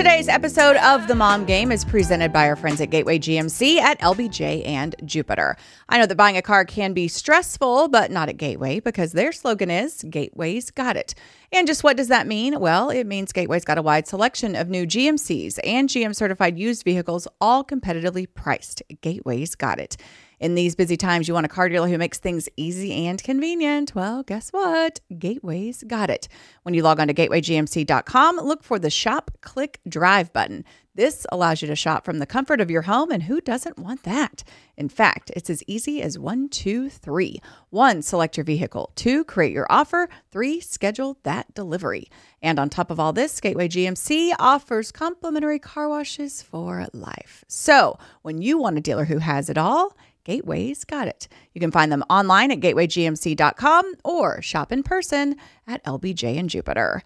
Today's episode of The Mom Game is presented by our friends at Gateway GMC at LBJ and Jupiter. I know that buying a car can be stressful, but not at Gateway because their slogan is Gateway's Got It. And just what does that mean? Well, it means Gateway's got a wide selection of new GMCs and GM certified used vehicles, all competitively priced. Gateway's got it. In these busy times, you want a car dealer who makes things easy and convenient. Well, guess what? Gateway's got it. When you log on to gatewaygmc.com, look for the Shop, Click, Drive button. This allows you to shop from the comfort of your home, and who doesn't want that? In fact, it's as easy as 1, 2, 3. 1, select your vehicle. 2, create your offer. 3, schedule that delivery. And on top of all this, Gateway GMC offers complimentary car washes for life. So when you want a dealer who has it all, Gateway's got it. You can find them online at gatewaygmc.com or shop in person at LBJ and Jupiter.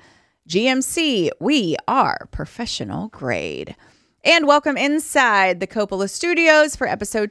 GMC, we are professional grade. And welcome inside the Coppola Studios for episode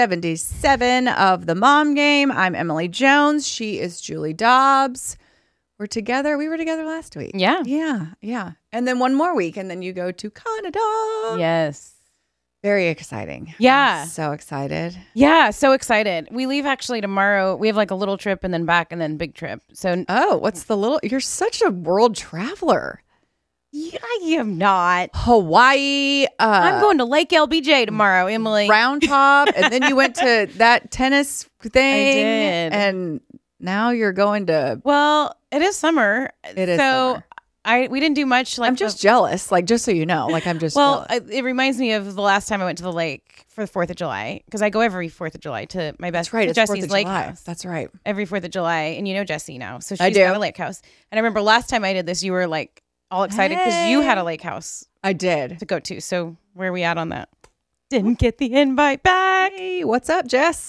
277 of The Mom Game. I'm Emily Jones. She is Julie Dobbs. We're together. We were together last week. Yeah. Yeah. And then one more week, and then you go to Canada. Yes. Very exciting. Yeah. I'm so excited. Yeah, so excited. We leave actually tomorrow. We have like a little trip and then back and then big trip. So what's the little? You're such a world traveler. yeah, I am not. Hawaii. I'm going to Lake LBJ tomorrow, Emily. Round Top, and then you went to that tennis thing. I did. And now you're going to. Well, it is summer. It is summer. We didn't do much. Like I'm just jealous. Like, just so you know, like I'm just. Well, it reminds me of the last time I went to the lake for the 4th of July because I go every 4th of July to my best. That's right. It's Jesse's 4th of lake July. house. That's right. Every 4th of July, and you know Jessie now, so I she's do. got a lake house. And I remember last time I did this, you were like all excited because you had a lake house I did. to go to. So where are we at on that? Didn't get the invite back. Hey, what's up, Jess?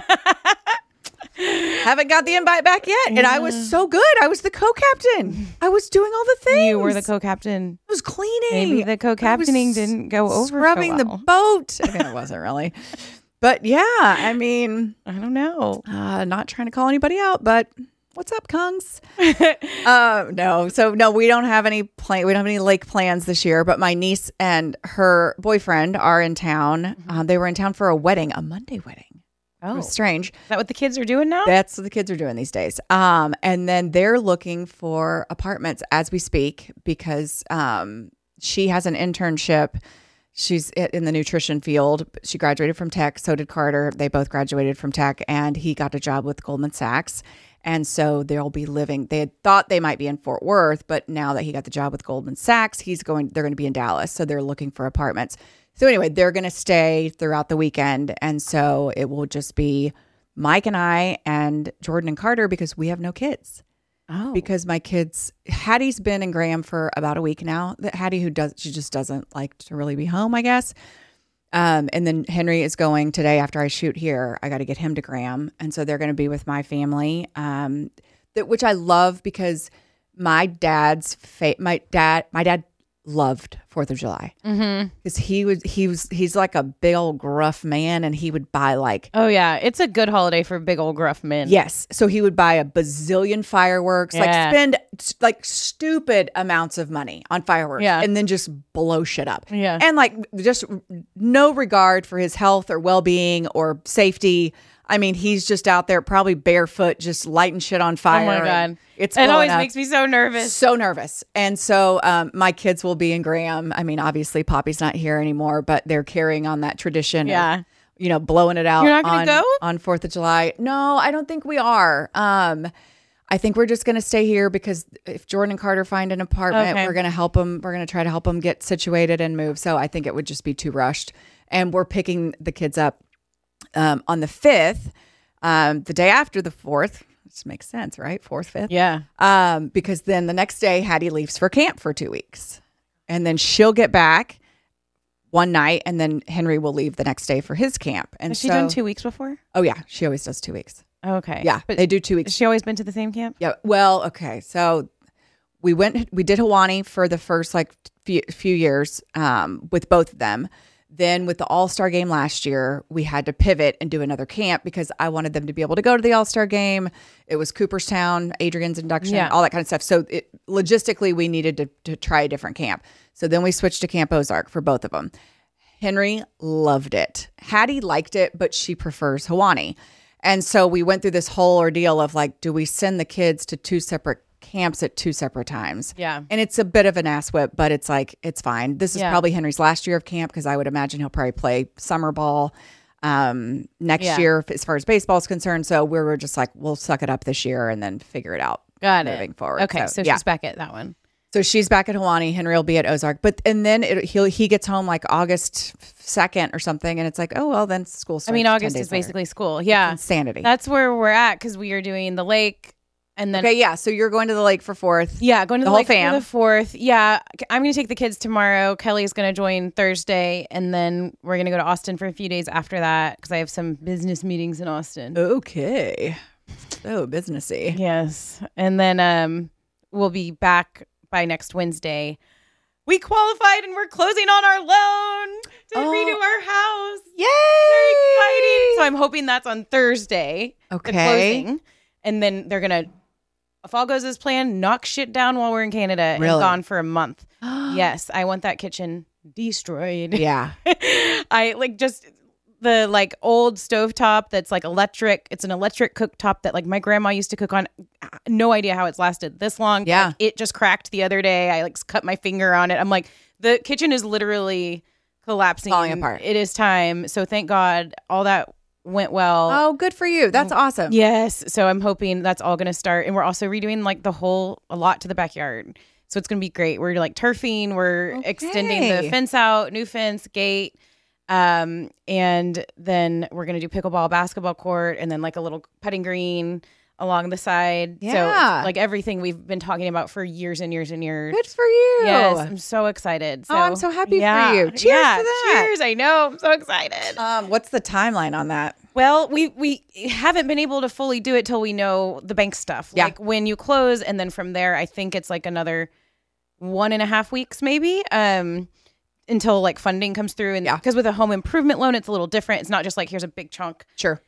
Haven't got the invite back yet. And I was so good. I was the co-captain. I was doing all the things. You were the co-captain. I was cleaning. Maybe the co-captaining didn't go over scrubbing so well. the boat. I mean, it wasn't really. But yeah, I mean, I don't know. not trying to call anybody out, but what's up, Kungs? No, we don't have any plan. We don't have any lake plans this year. But my niece and her boyfriend are in town. They were in town for a wedding, a Monday wedding. Oh, It was strange. Is that what the kids are doing now? That's what the kids are doing these days. And then they're looking for apartments as we speak because she has an internship. She's in the nutrition field. She graduated from tech. So did Carter. They both graduated from tech, and he got a job with Goldman Sachs. And so they'll be living. They had thought they might be in Fort Worth, but now that he got the job with Goldman Sachs, they're going to be in Dallas. So they're looking for apartments. So anyway, they're going to stay throughout the weekend. And so it will just be Mike and I and Jordan and Carter because we have no kids. Oh. Because my kids, Hattie's been in Graham for about a week now. Hattie, she just doesn't like to really be home, I guess. And then Henry is going today after I shoot here. I got to get him to Graham. And so they're going to be with my family, which I love because my dad loved 4th of July because he's like a big old gruff man, and he would buy like, Oh yeah, it's a good holiday for big old gruff men. yes, so he would buy a bazillion fireworks, like Yeah. spend like stupid amounts of money on fireworks, Yeah. and then just blow shit up, Yeah. and like just no regard for his health or well-being or safety. I mean, he's just out there probably barefoot, just lighting shit on fire. Oh my and God. It's It always blowing up. makes me so nervous. So nervous. And so my kids will be in Graham. I mean, obviously Poppy's not here anymore, but they're carrying on that tradition Yeah. of, blowing it out. You're not gonna go? On 4th of July. No, I don't think we are. I think we're just going to stay here because if Jordan and Carter find an apartment, Okay. we're going to help them. We're going to try to help them get situated and move. So I think it would just be too rushed. And we're picking the kids up on the 5th, the day after the 4th. Which makes sense, right? 4th, 5th. Yeah. Because then the next day, Hattie leaves for camp for 2 weeks. And then she'll get back one night, and then Henry will leave the next day for his camp. And Has she done 2 weeks before? Oh, yeah. She always does 2 weeks. Okay. Yeah. But They do 2 weeks. has she always been to the same camp? Yeah. Well, okay. So we did Hawani for the first few years with both of them. Then with the All-Star game last year, we had to pivot and do another camp because I wanted them to be able to go to the All-Star game. It was Cooperstown, Adrian's induction, Yeah. all that kind of stuff. So logistically, we needed to try a different camp. So then we switched to Camp Ozark for both of them. Henry loved it. Hattie liked it, but she prefers Hawani. And so we went through this whole ordeal of like, do we send the kids to 2 separate camps at 2 separate times? Yeah. And it's a bit of an ass whip, but it's like, it's fine. This is probably Henry's last year of camp because I would imagine he'll probably play summer ball next year as far as baseball is concerned. So we were just like, we'll suck it up this year and then figure it out. Got it. Moving forward. Okay, so she's back at that one. So she's back at Hawani. Henry will be at Ozark. And then he gets home like August 2nd or something. And it's like, oh, well, then school starts. I mean, August is basically school. Yeah. It's insanity. That's where we're at because we are doing the lake. And then, okay, yeah. So you're going to the lake for 4th. Yeah, going to the whole lake fam. for the 4th. Yeah, I'm going to take the kids tomorrow. Kelly's going to join Thursday. And then we're going to go to Austin for a few days after that because I have some business meetings in Austin. Okay. So businessy. Yes. And then we'll be back by next Wednesday. We qualified and we're closing on our loan to redo our house. Yay! Very exciting. So I'm hoping that's on Thursday. Okay. The closing. And then they're going to, if all goes as planned, knock shit down while we're in Canada and gone for a month. Yes. I want that kitchen destroyed. Yeah. I like just the like old stovetop that's like electric. It's an electric cooktop that like my grandma used to cook on. No idea how it's lasted this long. Yeah. Like, it just cracked the other day. I like cut my finger on it. I'm like, the kitchen is literally collapsing. Falling apart. It is time. So thank God all that went well. Oh, good for you. That's awesome. Yes. So I'm hoping that's all going to start. And we're also redoing like a lot to the backyard. So it's going to be great. We're like turfing. We're extending the fence out, new fence, gate. And then we're going to do pickleball, basketball court, and then like a little putting green along the side. Yeah. So like everything we've been talking about for years and years and years. Good for you. Yes. I'm so excited. So, I'm so happy for you. Cheers to that. Cheers. I know. I'm so excited. What's the timeline on that? Well, we haven't been able to fully do it till we know the bank stuff. Yeah. Like when you close, and then from there, I think it's like another 1.5 weeks maybe until like funding comes through. And because with a home improvement loan, it's a little different. It's not just like here's a big chunk. Sure.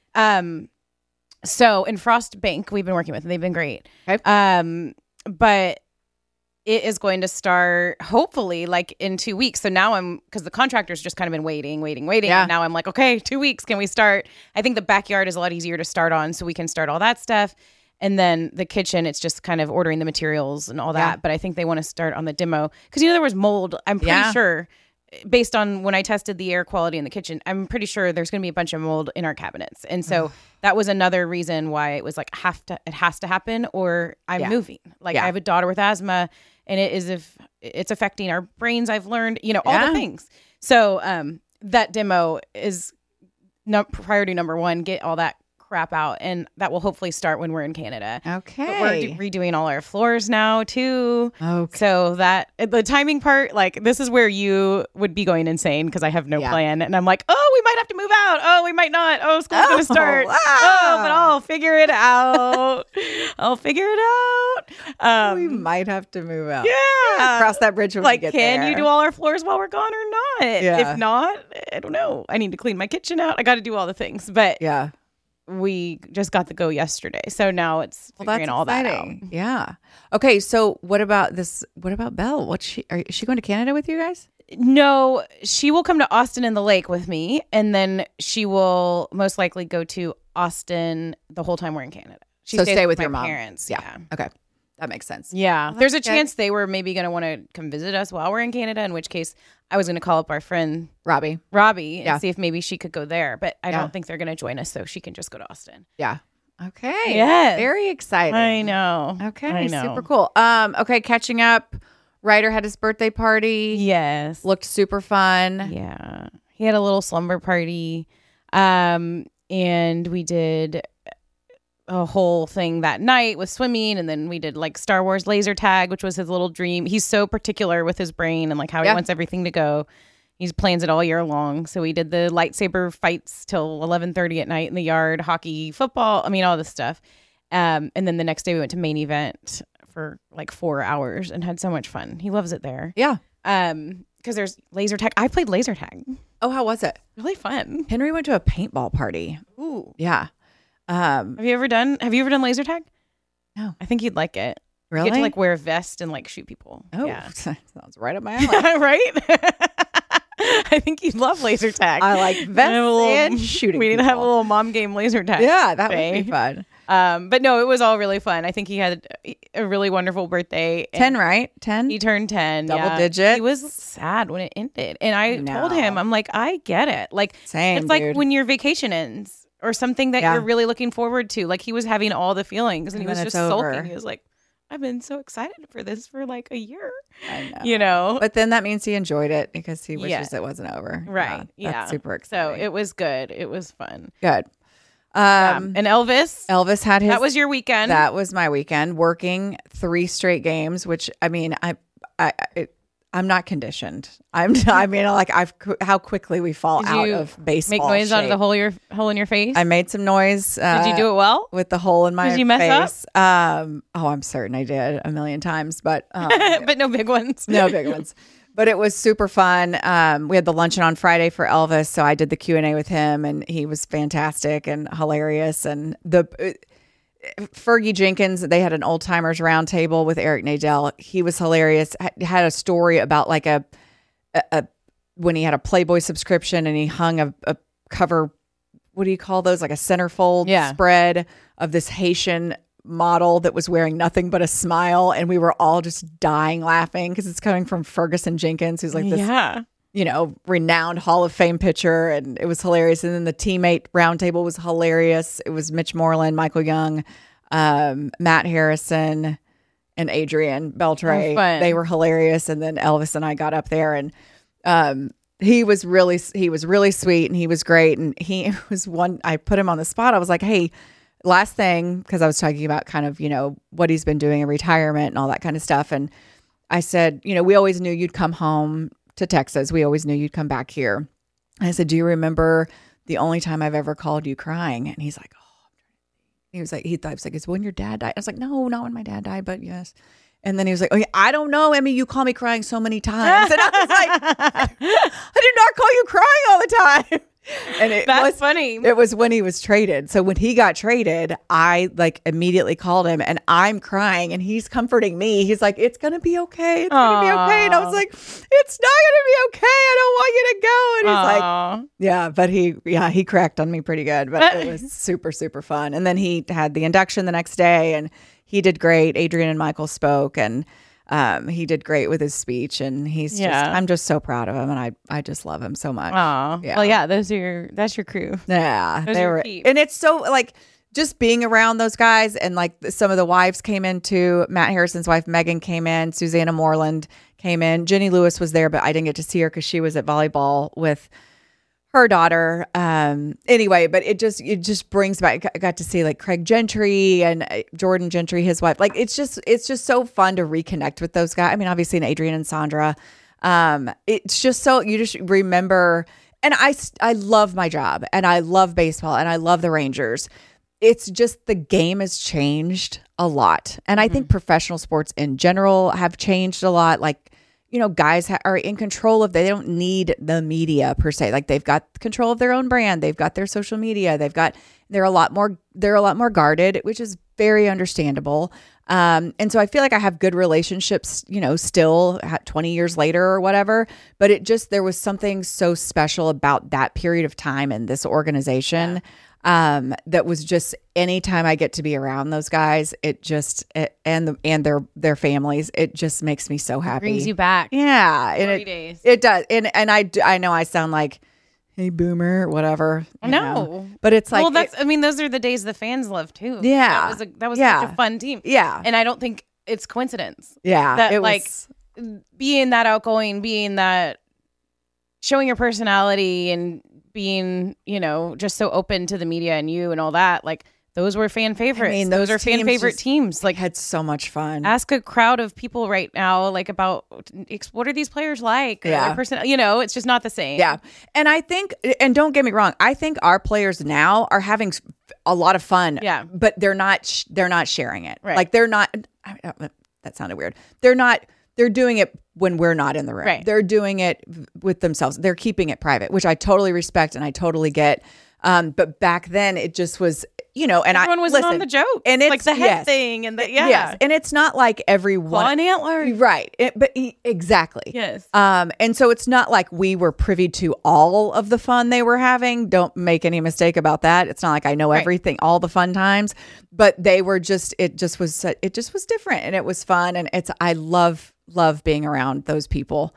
So in Frost Bank, we've been working with, they've been great. Okay. But it is going to start hopefully like in 2 weeks. So now because the contractor's just kind of been waiting. Yeah. And now I'm like, okay, 2 weeks. Can we start? I think the backyard is a lot easier to start on, so we can start all that stuff. And then the kitchen, it's just kind of ordering the materials and all that. Yeah. But I think they want to start on the demo because, there was mold. I'm pretty sure based on when I tested the air quality in the kitchen, I'm pretty sure there's going to be a bunch of mold in our cabinets. And so that was another reason why it was like it has to happen or I'm moving. Like I have a daughter with asthma and it's affecting our brains. I've learned, all the things. So that demo is priority number 1, get all that crap out, and that will hopefully start when we're in Canada. Okay. But we're redoing all our floors now too. Okay. So that the timing part, like this is where you would be going insane because I have no plan, and I'm like, oh, we might have to move out. Oh, we might not. Oh, school's gonna start. Wow. Oh, but I'll figure it out. We might have to move out. Yeah. Cross that bridge when we get there. Can you do all our floors while we're gone or not? Yeah. If not, I don't know. I need to clean my kitchen out. I got to do all the things, but Yeah. we just got the go yesterday. So now it's figuring all that out. Yeah. Okay. So what about this? What about Belle? Is she going to Canada with you guys? No, she will come to Austin and the lake with me. And then she will most likely go to Austin the whole time we're in Canada. She So stays stay with my your mom. parents. Yeah. Okay. That makes sense. Yeah. There's a chance they were maybe going to want to come visit us while we're in Canada, in which case I was going to call up our friend Robbie and see if maybe she could go there. But I don't think they're going to join us, so she can just go to Austin. Yeah. Okay. Yes. Very exciting. I know. Okay. I know. Super cool. Okay. Catching up. Ryder had his birthday party. Yes. Looked super fun. Yeah. He had a little slumber party. And we did a whole thing that night with swimming, and then we did like Star Wars laser tag, which was his little dream. He's so particular with his brain and like how he wants everything to go. He plans it all year long. So we did the lightsaber fights till 11:30 at night in the yard, hockey, football, all this stuff. And then the next day we went to main event for like 4 hours and had so much fun. He loves it there. Yeah. Because there's laser tag. I played laser tag. Oh, how was it? Really fun. Henry went to a paintball party. Ooh. Yeah. Have you ever done laser tag? No. I think you'd like it. Really? You get to like wear a vest and like shoot people. Oh, Yeah. sounds right up my alley. Right? I think you'd love laser tag. I like vests and shooting. We need to have a people. little mom game laser tag. Yeah, that day. would be fun. But no, it was all really fun. I think he had a really wonderful birthday. 10, right? 10? He turned 10. Double digits. He was sad when it ended. And I told know. him, I'm like, I get it. Like, Same, it's like dude. when your vacation ends or something that Yeah. you're really looking forward to. Like, he was having all the feelings and he And was then just it's over. sulking. He was like, I've been so excited for this for like a year. I know. You know? But then that means he enjoyed it because he wishes Yeah. it wasn't over. Right. Yeah. That's super So exciting. it was good. It was fun. Good. And Elvis, Elvis had his. that was your weekend. That was my weekend. Working 3 straight games, which I mean, I'm not conditioned. I mean, like how quickly we fall Did out you of baseball. make noise out of the shape. hole in your face? I made some noise. Did you do it well? with the hole in my Did you mess up? face? Oh, I'm certain I did a million times, but But no big ones. no big ones. But it was super fun. We had the luncheon on Friday for Elvis, so I did the Q&A with him, and he was fantastic and hilarious. And Fergie Jenkins, they had an old timers roundtable with Eric Nadel. He was hilarious. Had a story about like a when he had a Playboy subscription and he hung a cover. What do you call those? Like a centerfold spread of this Haitian model that was wearing nothing but a smile, and we were all just dying laughing because it's coming from Ferguson Jenkins, who's like this, renowned Hall of Fame pitcher, and it was hilarious. And then the teammate roundtable was hilarious. It was Mitch Moreland, Michael Young, Matt Harrison, and Adrian Beltre. They were hilarious. And then Elvis and I got up there, and he was really sweet, and he was great. And he was I put him on the spot. I was like, hey, last thing, because I was talking about kind of, what he's been doing in retirement and all that kind of stuff. And I said, we always knew you'd come home to Texas. We always knew you'd come back here. And I said, do you remember the only time I've ever called you crying? And he's like, oh, he was like, it's when your dad died. I was like, no, not when my dad died, but yes. And then he was like, oh, yeah, I don't know, Emmy, you call me crying so many times. And I was like, I did not call you crying all the time. And That's funny. It was when he was traded. So when he got traded, I like immediately called him, and I'm crying, and he's comforting me. He's like, it's going to be okay. It's going to be okay. And I was like, it's not going to be okay. I don't want you to go. And he's like, yeah, but he cracked on me pretty good, but it was super, super fun. And then he had the induction the next day, and he did great. Adrian and Michael spoke, and he did great with his speech, and I'm just so proud of him, and I just love him so much. Yeah. Well, yeah, that's your crew. Yeah, they were, and it's so like just being around those guys, and like some of the wives came in too. Matt Harrison's wife Megan came in, Susanna Moreland came in, Jenny Lewis was there, but I didn't get to see her because she was at volleyball with her daughter. Anyway, but it just brings back. I got to see like Craig Gentry and Jordan Gentry, his wife. Like it's just so fun to reconnect with those guys. I mean, obviously, and Adrian and Sandra. It's just so you just remember. And I love my job, and I love baseball, and I love the Rangers. It's just the game has changed a lot, and I think professional sports in general have changed a lot. Like, guys are in control of, they don't need the media per se. Like they've got control of their own brand. They've got their social media. They're a lot more guarded, which is very understandable. And so I feel like I have good relationships, still 20 years later or whatever, but there was something so special about that period of time in this organization. That was just anytime I get to be around those guys, and their families, it just makes me so happy. Brings you back. Yeah. And days. It does. And I know I sound like, hey, boomer, whatever. No. But it's like, those are the days the fans love too. Yeah. That was such a fun team. Yeah. And I don't think it's coincidence. Yeah. That being that outgoing, being that showing your personality and being, just so open to the media and you and all that, like those were fan favorites. I mean, those are fan favorite teams. Like, had so much fun. Ask a crowd of people right now, like about what are these players like? Yeah. Their person, it's just not the same. Yeah. And I think, and don't get me wrong, I think our players now are having a lot of fun. Yeah. But they're not sharing it. Right. Like they're not, that sounded weird. They're doing it when we're not in the room. Right. They're doing it with themselves. They're keeping it private, which I totally respect and I totally get. But back then it just was, and everyone was on the joke. And it's like the head thing and the, Yes. And it's not like everyone. Claw and antler. Right. Exactly. Yes. And so it's not like we were privy to all of the fun they were having. Don't make any mistake about that. It's not like I know everything, all the fun times, but they were it just was different, and it was fun. And I love being around those people.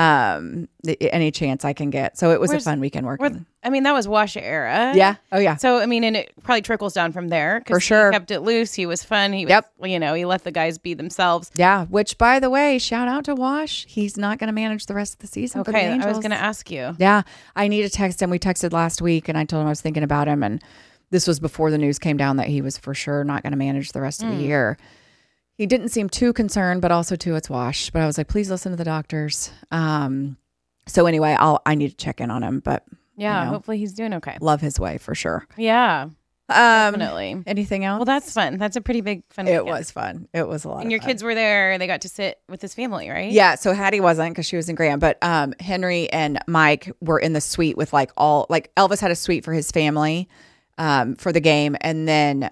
Any chance I can get. So it was a fun weekend working. That was Washa era. Yeah. Oh yeah. So and it probably trickles down from there. For sure. He kept it loose. He was fun. He was, he let the guys be themselves. Yeah. Which, by the way, shout out to Wash. He's not going to manage the rest of the season. For the Angels. I was going to ask you. Yeah. I need to text him. We texted last week, and I told him I was thinking about him, and this was before the news came down that he was for sure not going to manage the rest of the year. He didn't seem too concerned, but also too, it's Wash. But I was like, please listen to the doctors. So anyway, I need to check in on him, but hopefully he's doing okay. Love his way for sure. Yeah, definitely. Anything else? Well, that's fun. That's a pretty big fun. It was fun. It was a lot. And your kids were there. They got to sit with his family, right? Yeah. So Hattie wasn't because she was in Graham, but Henry and Mike were in the suite with Elvis had a suite for his family for the game, and then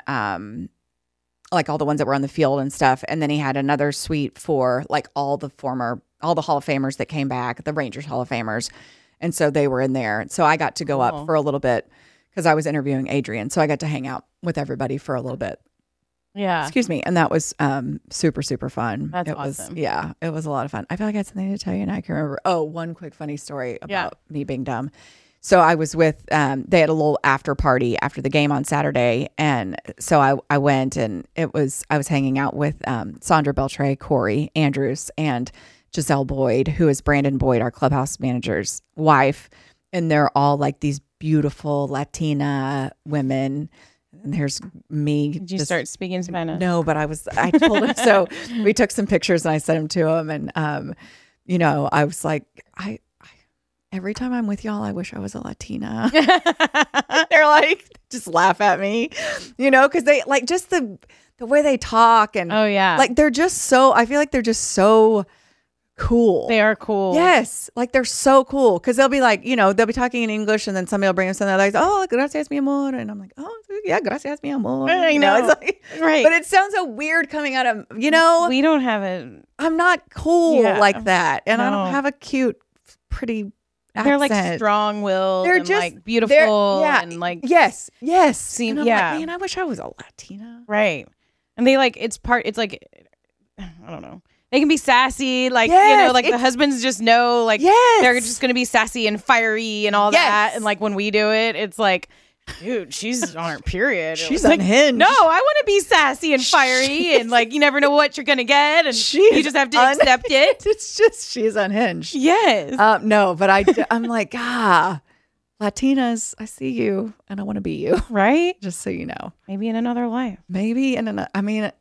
all the ones that were on the field and stuff, and then he had another suite for all the Hall of Famers that came back, the Rangers Hall of Famers. And so they were in there. So I got to go up for a little bit because I was interviewing Adrian. So I got to hang out with everybody for a little bit. Yeah. Excuse me. And that was super, super fun. It awesome. It was a lot of fun. I feel like I had something to tell you and I can remember. Oh, one quick funny story about me being dumb. So I was with, they had a little after party after the game on Saturday. And so I went, and I was hanging out with Sandra Beltre, Corey Andrews, and Giselle Boyd, who is Brandon Boyd, our clubhouse manager's wife. And they're all these beautiful Latina women. And there's me. Did you start speaking Spanish? No, but I told him. So we took some pictures and I sent them to him. And, I was like, every time I'm with y'all, I wish I was a Latina. They're just laugh at me, because they just the way they talk. And they're just so, I feel like they're just so cool. They are cool. Yes. They're so cool. Because they'll be they'll be talking in English, and then somebody will bring them something like, oh, gracias, mi amor. And I'm like, oh, yeah, gracias, mi amor. I know. It's right. But it sounds so weird coming out of, We don't have it. I'm not cool like that. And I don't have a cute, pretty accent. They're strong-willed. They're and just beautiful. And yes. Seem, and I'm man, I wish I was a Latina. Right. And they I don't know. They can be sassy, the husbands just know, they're just going to be sassy and fiery and all that. And when we do it, it's dude, she's on her period. She's unhinged. No, I want to be sassy and fiery, and you never know what you're going to get, and you just have to accept it. It's just she's unhinged. Yes. No, but I'm Latinas, I see you, and I want to be you. Right? Just so you know. Maybe in another life. Maybe in another. I think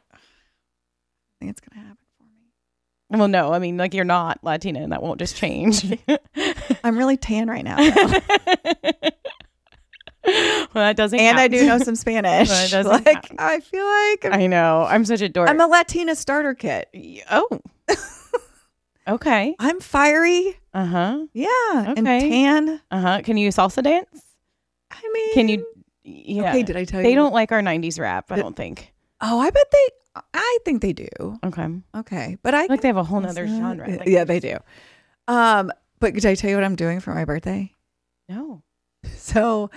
it's going to happen. Well, no, you're not Latina, and that won't just change. I'm really tan right now. Well, that doesn't and count. I do know some Spanish. Well, it doesn't count. I feel like I know. I'm such a dork. I'm a Latina starter kit. Oh. Okay. I'm fiery. Uh-huh. Yeah. Okay. And tan. Uh-huh. Can you salsa dance? Can you? Yeah. Okay, did I tell you? They don't like our 90s rap, I don't think. Oh, I think they do. Okay. But I they have a whole nother genre. Yeah, they do. But did I tell you what I'm doing for my birthday? No. So,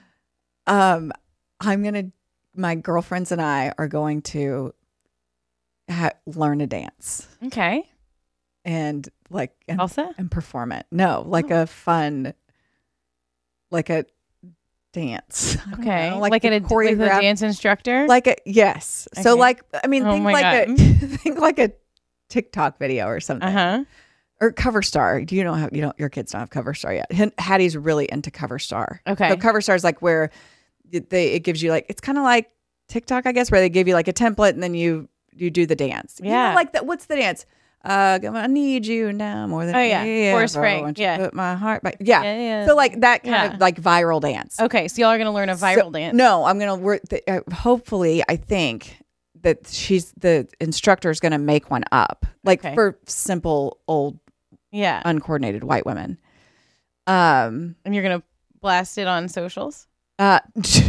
my girlfriends and I are going to learn a dance. Okay. And salsa? And perform it. No, a fun, a dance. Okay. Like a dance instructor? Yes. Okay. So think a TikTok video or something. Uh-huh. Or Cover Star. Your kids don't have Cover Star yet. Hattie's really into Cover Star. Okay. So Cover Star is where it gives you it's kind of like TikTok, I guess, where they give you a template and then you do the dance. Yeah. What's the dance? I need you now more than Forrest Frank. Yeah. Put my heart back. Yeah. Yeah. So that kind of viral dance. Okay. So y'all are going to learn a viral dance. No, I'm going to work. Hopefully, I think that the instructor is going to make one up for simple old uncoordinated white women. And you're going to blast it on socials? Uh,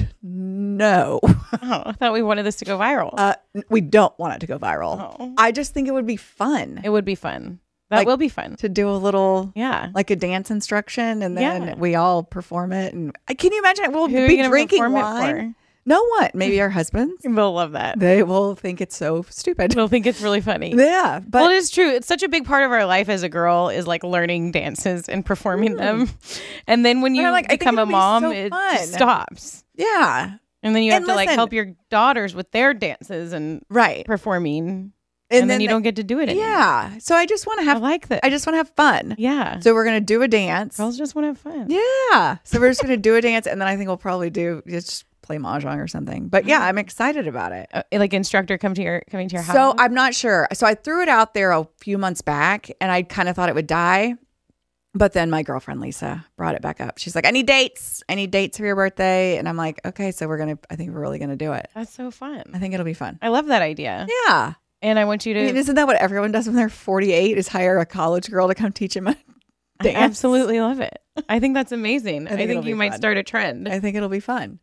no. Oh, I thought we wanted this to go viral. We don't want it to go viral. Oh. I just think it would be fun It would be fun. That Like- will be fun. to do a little, Yeah. like a dance instruction, and then Yeah. we all perform it. And can you imagine it? We'll Who are you be gonna drinking perform wine. it No one. Maybe our husbands. for? We'll love that. They will think it's so stupid. We'll think it's really funny. Yeah, but Well, it is true. It's such a big part of our life as a girl is like learning dances and performing them. And then when you I'm like, I think become a it'll be mom, so it fun. just stops. yeah, And then you have And to like listen- help your daughters with their dances and right. performing. And then you don't get to do it anymore. Yeah. So I just want to I have. like that. I just want to have fun. Yeah. So we're gonna do a dance. Girls just want to have fun. Yeah. So we're just gonna do a dance, and then I think we'll probably just play mahjong or something. But yeah, I'm excited about it. Like instructor coming to your house. So I'm not sure. So I threw it out there a few months back, and I kind of thought it would die. But then my girlfriend Lisa brought it back up. She's like, I need dates. I need dates for your birthday. And I'm like, okay, so I think we're really gonna do it. That's so fun. I think it'll be fun. I love that idea. Yeah. And I want you to I mean, isn't that what everyone does when they're 48? Is hire a college girl to come teach them a I dance? absolutely love it. I think that's amazing. I think think it'll you be might fun. start a trend. I think it'll be fun.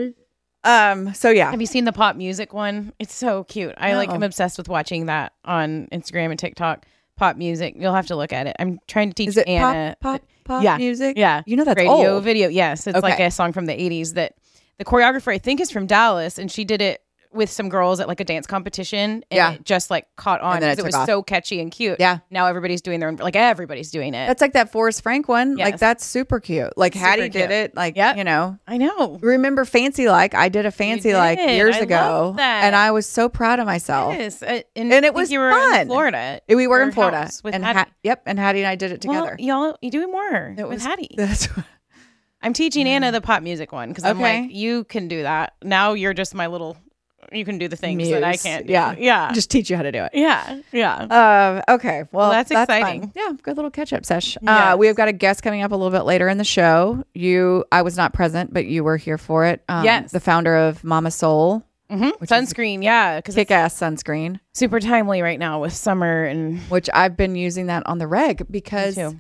Mm-hmm. So yeah. Have you seen the pop music one? It's so cute. I like. No. I'm obsessed with watching that on Instagram and TikTok. Pop music. You'll have to look at it. I'm trying to teach Is it Anna. pop Yeah. music? Yeah, You know that's radio old. video. Yes, it's like Okay. a song from the 80s that the choreographer I think is from Dallas, and she did it with some girls at like a dance competition. And Yeah. it just like caught on And then because it it was took off. so catchy and cute. Yeah. Now everybody's doing their own. Like everybody's doing it. That's like that Forrest Frank one. Like Yes. that's super cute. Like Super Hattie cute. did it. Like, Yep. you know. I know. Remember Fancy Like? I did a Fancy Like did. years I ago. love that. And I was so proud of myself. Yes. And I it think was you were fun. in Florida. We were Your in Florida. house with and Hattie. and Hattie and I did it together. Well, you do more It with was Hattie. That's I'm teaching Anna the pop music one because I'm Okay. like, you can do that. Now you're just my little. You can do the things that I Muse. can't do. Yeah. Yeah. just teach you how to do it. Yeah. Yeah. Okay. Well, that's fun. exciting. Yeah, good little catch up sesh. Yes. We have got a guest coming up a little bit later in the show. I was not present, but you were here for it. Yes. The founder of Mama Soul, Mm-hmm. Sunscreen. Yeah. Because it's kick ass sunscreen, super timely right now with summer and. which I've been using that on the reg because Me too.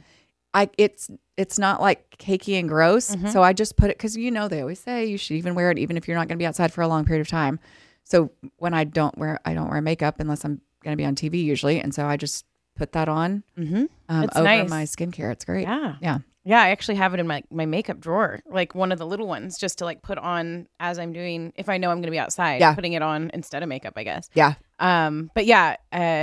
it's not like cakey and gross. Mm-hmm. So I just put it because they always say you should even wear it even if you're not going to be outside for a long period of time. So when I don't wear makeup unless I'm going to be on TV usually, and so I just put that on Mm-hmm. It's over nice. my skincare. It's great. Yeah. Yeah. Yeah. I actually have it in my makeup drawer, like one of the little ones, just to like put on as I'm doing, if I know I'm going to be outside, Yeah. putting it on instead of makeup, I guess. Yeah. But yeah,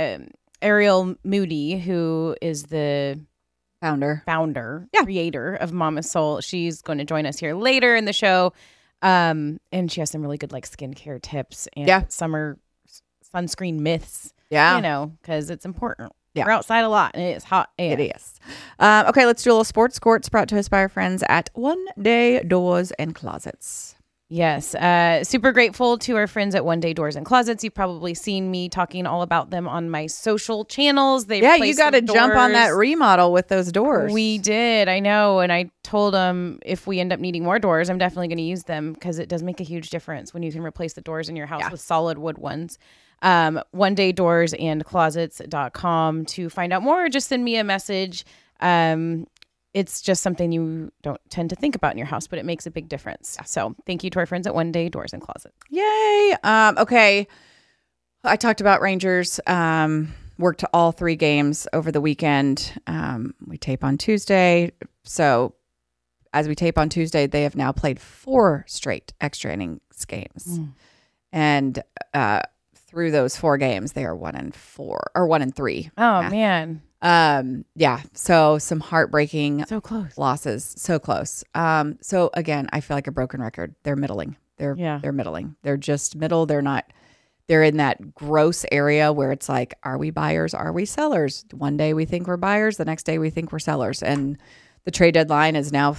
Ariel Moody, who is the Founder. creator of Mama Soul, she's going to join us here later in the show. And she has some really good like skincare tips and Yeah. summer sunscreen myths, Yeah. because it's important. Yeah. We're outside a lot and it's hot. It is. Okay, let's do a little sports courts brought to us by our friends at One Day Doors and Closets. Yes. Super grateful to our friends at One Day Doors and Closets. You've probably seen me talking all about them on my social channels. They Yeah, you replaced got to some jump on that doors. remodel with those doors. We did. I know. And I told them if we end up needing more doors, I'm definitely going to use them because it does make a huge difference when you can replace the doors in your house with solid wood ones. One Day Doors and Closets.com to find out more. Just send me a message. It's just something you don't tend to think about in your house, but it makes a big difference. So thank you to our friends at One Day Doors and Closets. Yay. Okay. I talked about Rangers. Worked all 3 games over the weekend. We tape on Tuesday. So as we tape on Tuesday, they have now played 4 straight extra innings games. And through those 4 games, they are 1-4 or 1-3. Oh, Math. man. Yeah. So some heartbreaking So close. losses. So close. So again, I feel like a broken record. They're middling. They're middling. They're just middle. They're in that gross area where it's like, are we buyers? Are we sellers? One day we think we're buyers. The next day we think we're sellers. And the trade deadline is now,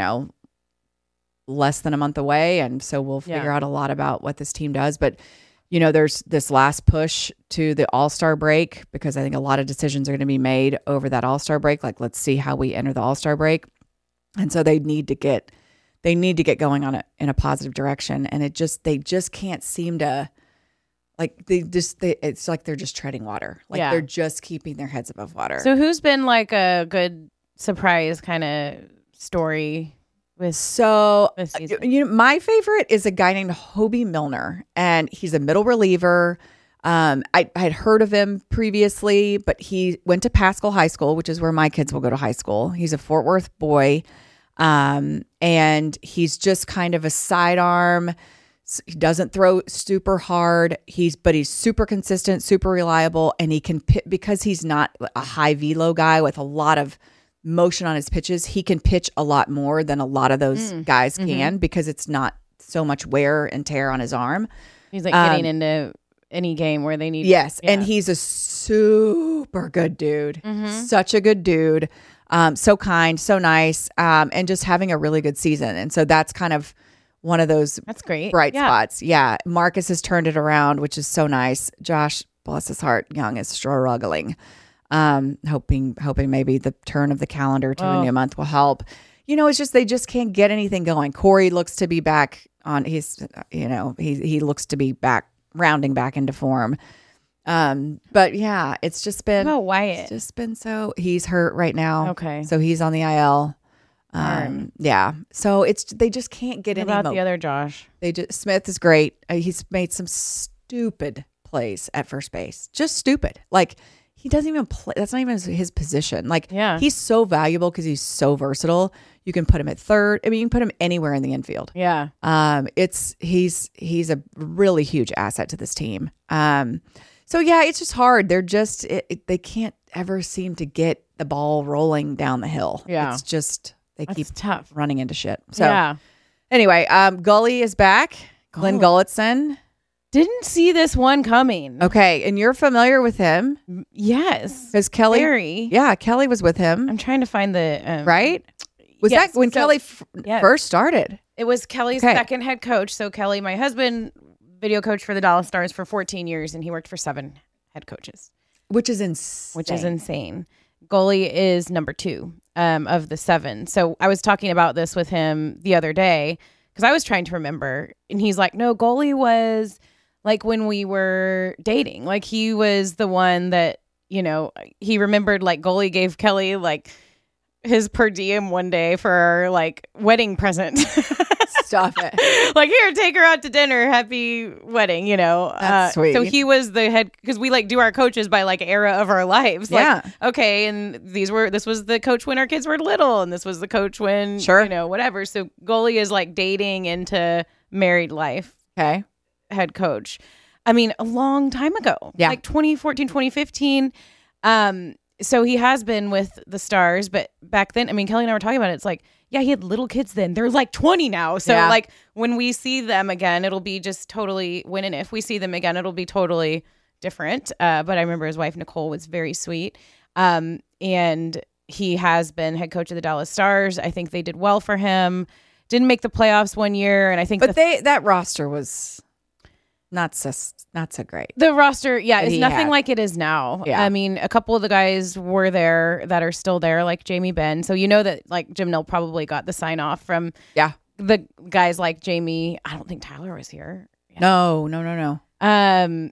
less than a month away. And so we'll figure out a lot about what this team does. But, there's this last push to the All-Star break because I think a lot of decisions are going to be made over that All-Star break. Like, let's see how we enter the All-Star break. And so they need to get going on it in a positive direction. And they just can't seem to, like, it's like they're just treading water. Like they're just keeping their heads above water. So who's been like a good surprise kind of story So, this season. my favorite is a guy named Hobie Milner, and he's a middle reliever. I had heard of him previously, but he went to Pascal High School, which is where my kids will go to high school. He's a Fort Worth boy, and he's just kind of a sidearm. He doesn't throw super hard. But he's super consistent, super reliable, and he can because he's not a high velo guy with a lot of motion on his pitches. He can pitch a lot more than a lot of those guys can because it's not so much wear and tear on his arm. He's like getting into any game where they need. Yes, and he's a super good dude. Such a good dude. So kind, so nice, and just having a really good season. And so that's kind of one of those That's great. bright spots. Yeah. Marcus has turned it around, which is so nice. Josh, bless his heart, Young is struggling. Hoping maybe the turn of the calendar to a new month will help. It's just they just can't get anything going. Corey looks to be back on his, he looks to be back, rounding back into form. But yeah, it's just been What about Wyatt? It's just been he's hurt right now. Okay. So he's on the IL. Yeah. So they just can't get What any. about the other Josh? Smith is great. He's made some stupid plays at first base. Just stupid. Like he doesn't even play. That's not even his position. Like he's so valuable because he's so versatile. You can put him at third. I mean, you can put him anywhere in the infield. Yeah. He's a really huge asset to this team. So yeah, it's just hard. They're just they can't ever seem to get the ball rolling down the hill. Yeah. It's just they keep tough. running into shit. So anyway, Gully is back. Glenn Gulletson. Didn't see this one coming. Okay, and you're familiar with him. Yes. Because Kelly. Very. Yeah, Kelly was with him. I'm trying to find the right? Was that when Kelly first started? It was Kelly's second head coach. So Kelly, my husband, video coach for the Dallas Stars for 14 years, and he worked for 7 head coaches. Which is insane. Goalie is number 2 of the 7. So I was talking about this with him the other day because I was trying to remember, and he's like, no, goalie was like when we were dating. Like he was the one that, he remembered like goalie gave Kelly like his per diem one day for our like wedding present. Stop it. Like, here, take her out to dinner. Happy wedding, That's sweet. So he was the head, because we like do our coaches by like era of our lives. Like, okay, and this was the coach when our kids were little, and this was the coach when, whatever. So goalie is like dating into married life. Okay. Head coach. I mean, a long time ago. Yeah. Like 2014, 2015. So he has been with the Stars, but back then, I mean, Kelly and I were talking about it. It's like, yeah, he had little kids then. They're like 20 now. So like when we see them again, it'll be just totally, when and if we see them again, it'll be totally different. But I remember his wife, Nicole, was very sweet. And he has been head coach of the Dallas Stars. I think they did well for him. Didn't make the playoffs one year. And I think that roster was not so great. The roster, is nothing like it is now. Yeah. I mean, a couple of the guys were there that are still there, like Jamie Benn. So that like Jim Nill probably got the sign off from the guys like Jamie. I don't think Tyler was here. Yeah. No.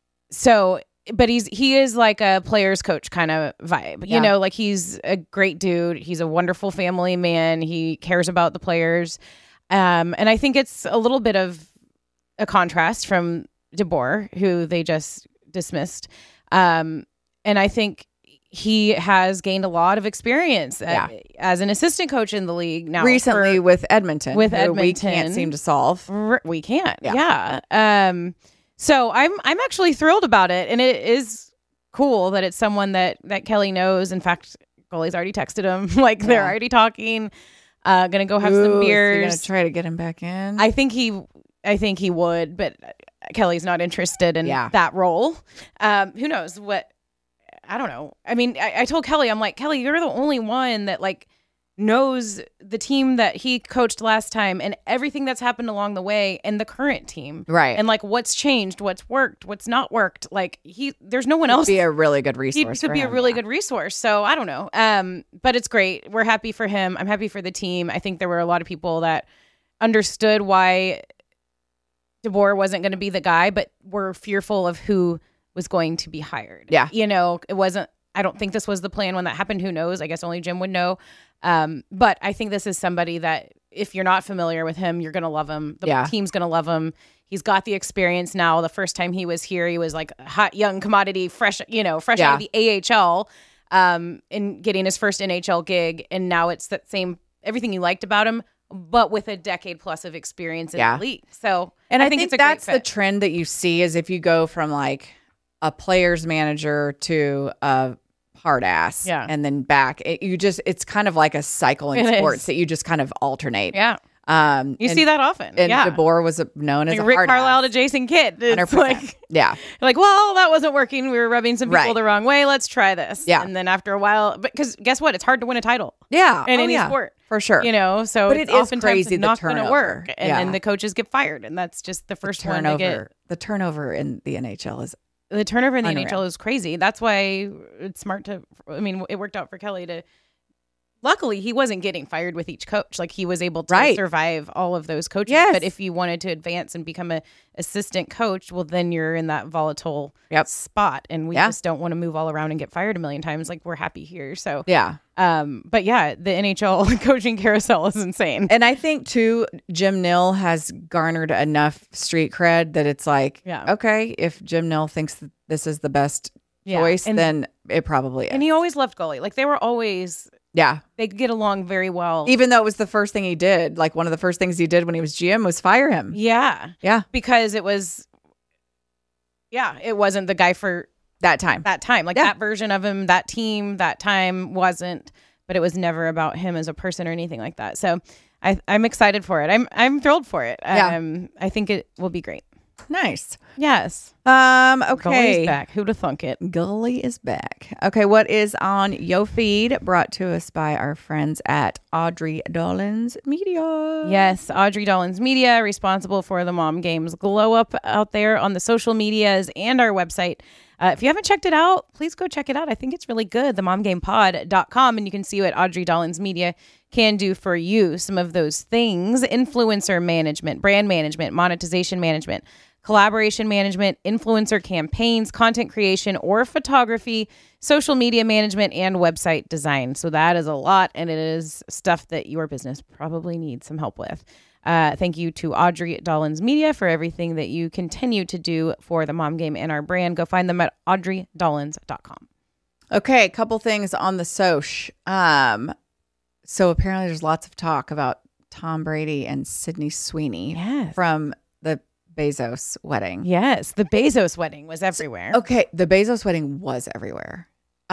So, but he is like a player's coach kind of vibe. Like he's a great dude. He's a wonderful family man. He cares about the players. And I think it's a little bit of a contrast from DeBoer, who they just dismissed. And I think he has gained a lot of experience as an assistant coach in the league now. Recently with Edmonton. We can't seem to solve. We can't. Yeah. So I'm actually thrilled about it. And it is cool that it's someone that Kelly knows. In fact, goalie's already texted him. Like they're already talking. Gonna go have some beers. You're gonna try to get him back in? I think he would, but Kelly's not interested in that role. Who knows what? I don't know. I mean, I told Kelly, I'm like, Kelly, you're the only one that like knows the team that he coached last time and everything that's happened along the way and the current team. Right. And like what's changed, what's worked, what's not worked. Like there's no one else. Be a really good resource. He could be a really good resource. So I don't know. But it's great. We're happy for him. I'm happy for the team. I think there were a lot of people that understood why DeBoer wasn't going to be the guy, but were fearful of who was going to be hired. Yeah. It wasn't, I don't think this was the plan when that happened. Who knows? I guess only Jim would know. But I think this is somebody that if you're not familiar with him, you're going to love him. The Yeah. team's going to love him. He's got the experience now. The first time he was here, he was like a hot young commodity, fresh out of the AHL, and getting his first NHL gig. And now it's that same, everything you liked about him, but with a decade plus of experience in the league. So, and I think it's a that's great the fit. trend that you see is if you go from like a player's manager to a hard ass, and then back, it's kind of like a cycle in It sports is. that you just kind of alternate. Yeah. You see that often. And DeBoer was known as like a Rick hard Carlisle ass. to Jason Kidd. It's 100%. like, Yeah. well, that wasn't working. We were rubbing some people Right. the wrong way. Let's try this. Yeah. And then after a while, because guess what? It's hard to win a title. Yeah. In Oh, any yeah. sport. For sure. So But it's it is oftentimes crazy, the not going to turnover. work. And Yeah. then the coaches get fired. And that's just the first one to get. The turnover in the NHL is The turnover in the unreal. NHL is crazy. That's why it's smart to, it worked out for Kelly to, luckily he wasn't getting fired with each coach. Like he was able to survive all of those coaches. Yes. But if you wanted to advance and become a assistant coach, well, then you're in that volatile spot. And we just don't want to move all around and get fired a million times. Like we're happy here. So, but yeah, the NHL coaching carousel is insane. And I think too, Jim Nill has garnered enough street cred that it's like, okay, if Jim Nill thinks that this is the best choice, then it probably is. And he always loved goalie. Like they were always, they get along very well. Even though it was the first thing he did, like one of the first things he did when he was GM was fire him. Yeah. Yeah. Because it was, it wasn't the guy for that time. Like that version of him, that team, that time wasn't, but it was never about him as a person or anything like that. So I'm excited for it. I'm thrilled for it. I think it will be great. Nice. Yes. Okay. Goalie's back. Who'd have thunk it? Goalie is back. Okay. What is on Yo Feed? Brought to us by our friends at Audrey Dollins Media. Yes. Audrey Dollins Media, responsible for the Mom Games glow up out there on the social medias and our website. If you haven't checked it out, please go check it out. I think it's really good. TheMomGamePod.com. And you can see what Audrey Dollins Media can do for you. Some of those things: influencer management, brand management, monetization management, collaboration management, influencer campaigns, content creation or photography, social media management, and website design. So that is a lot, and it is stuff that your business probably needs some help with. Thank you to Audrey Dollins Media for everything that you continue to do for the Mom Game and our brand. Go find them at audreydollins.com. Okay, a couple things on the soch. So apparently there's lots of talk about Tom Brady and Sydney Sweeney from the Bezos wedding. Yes, the Bezos wedding was everywhere. Okay, the Bezos wedding was everywhere.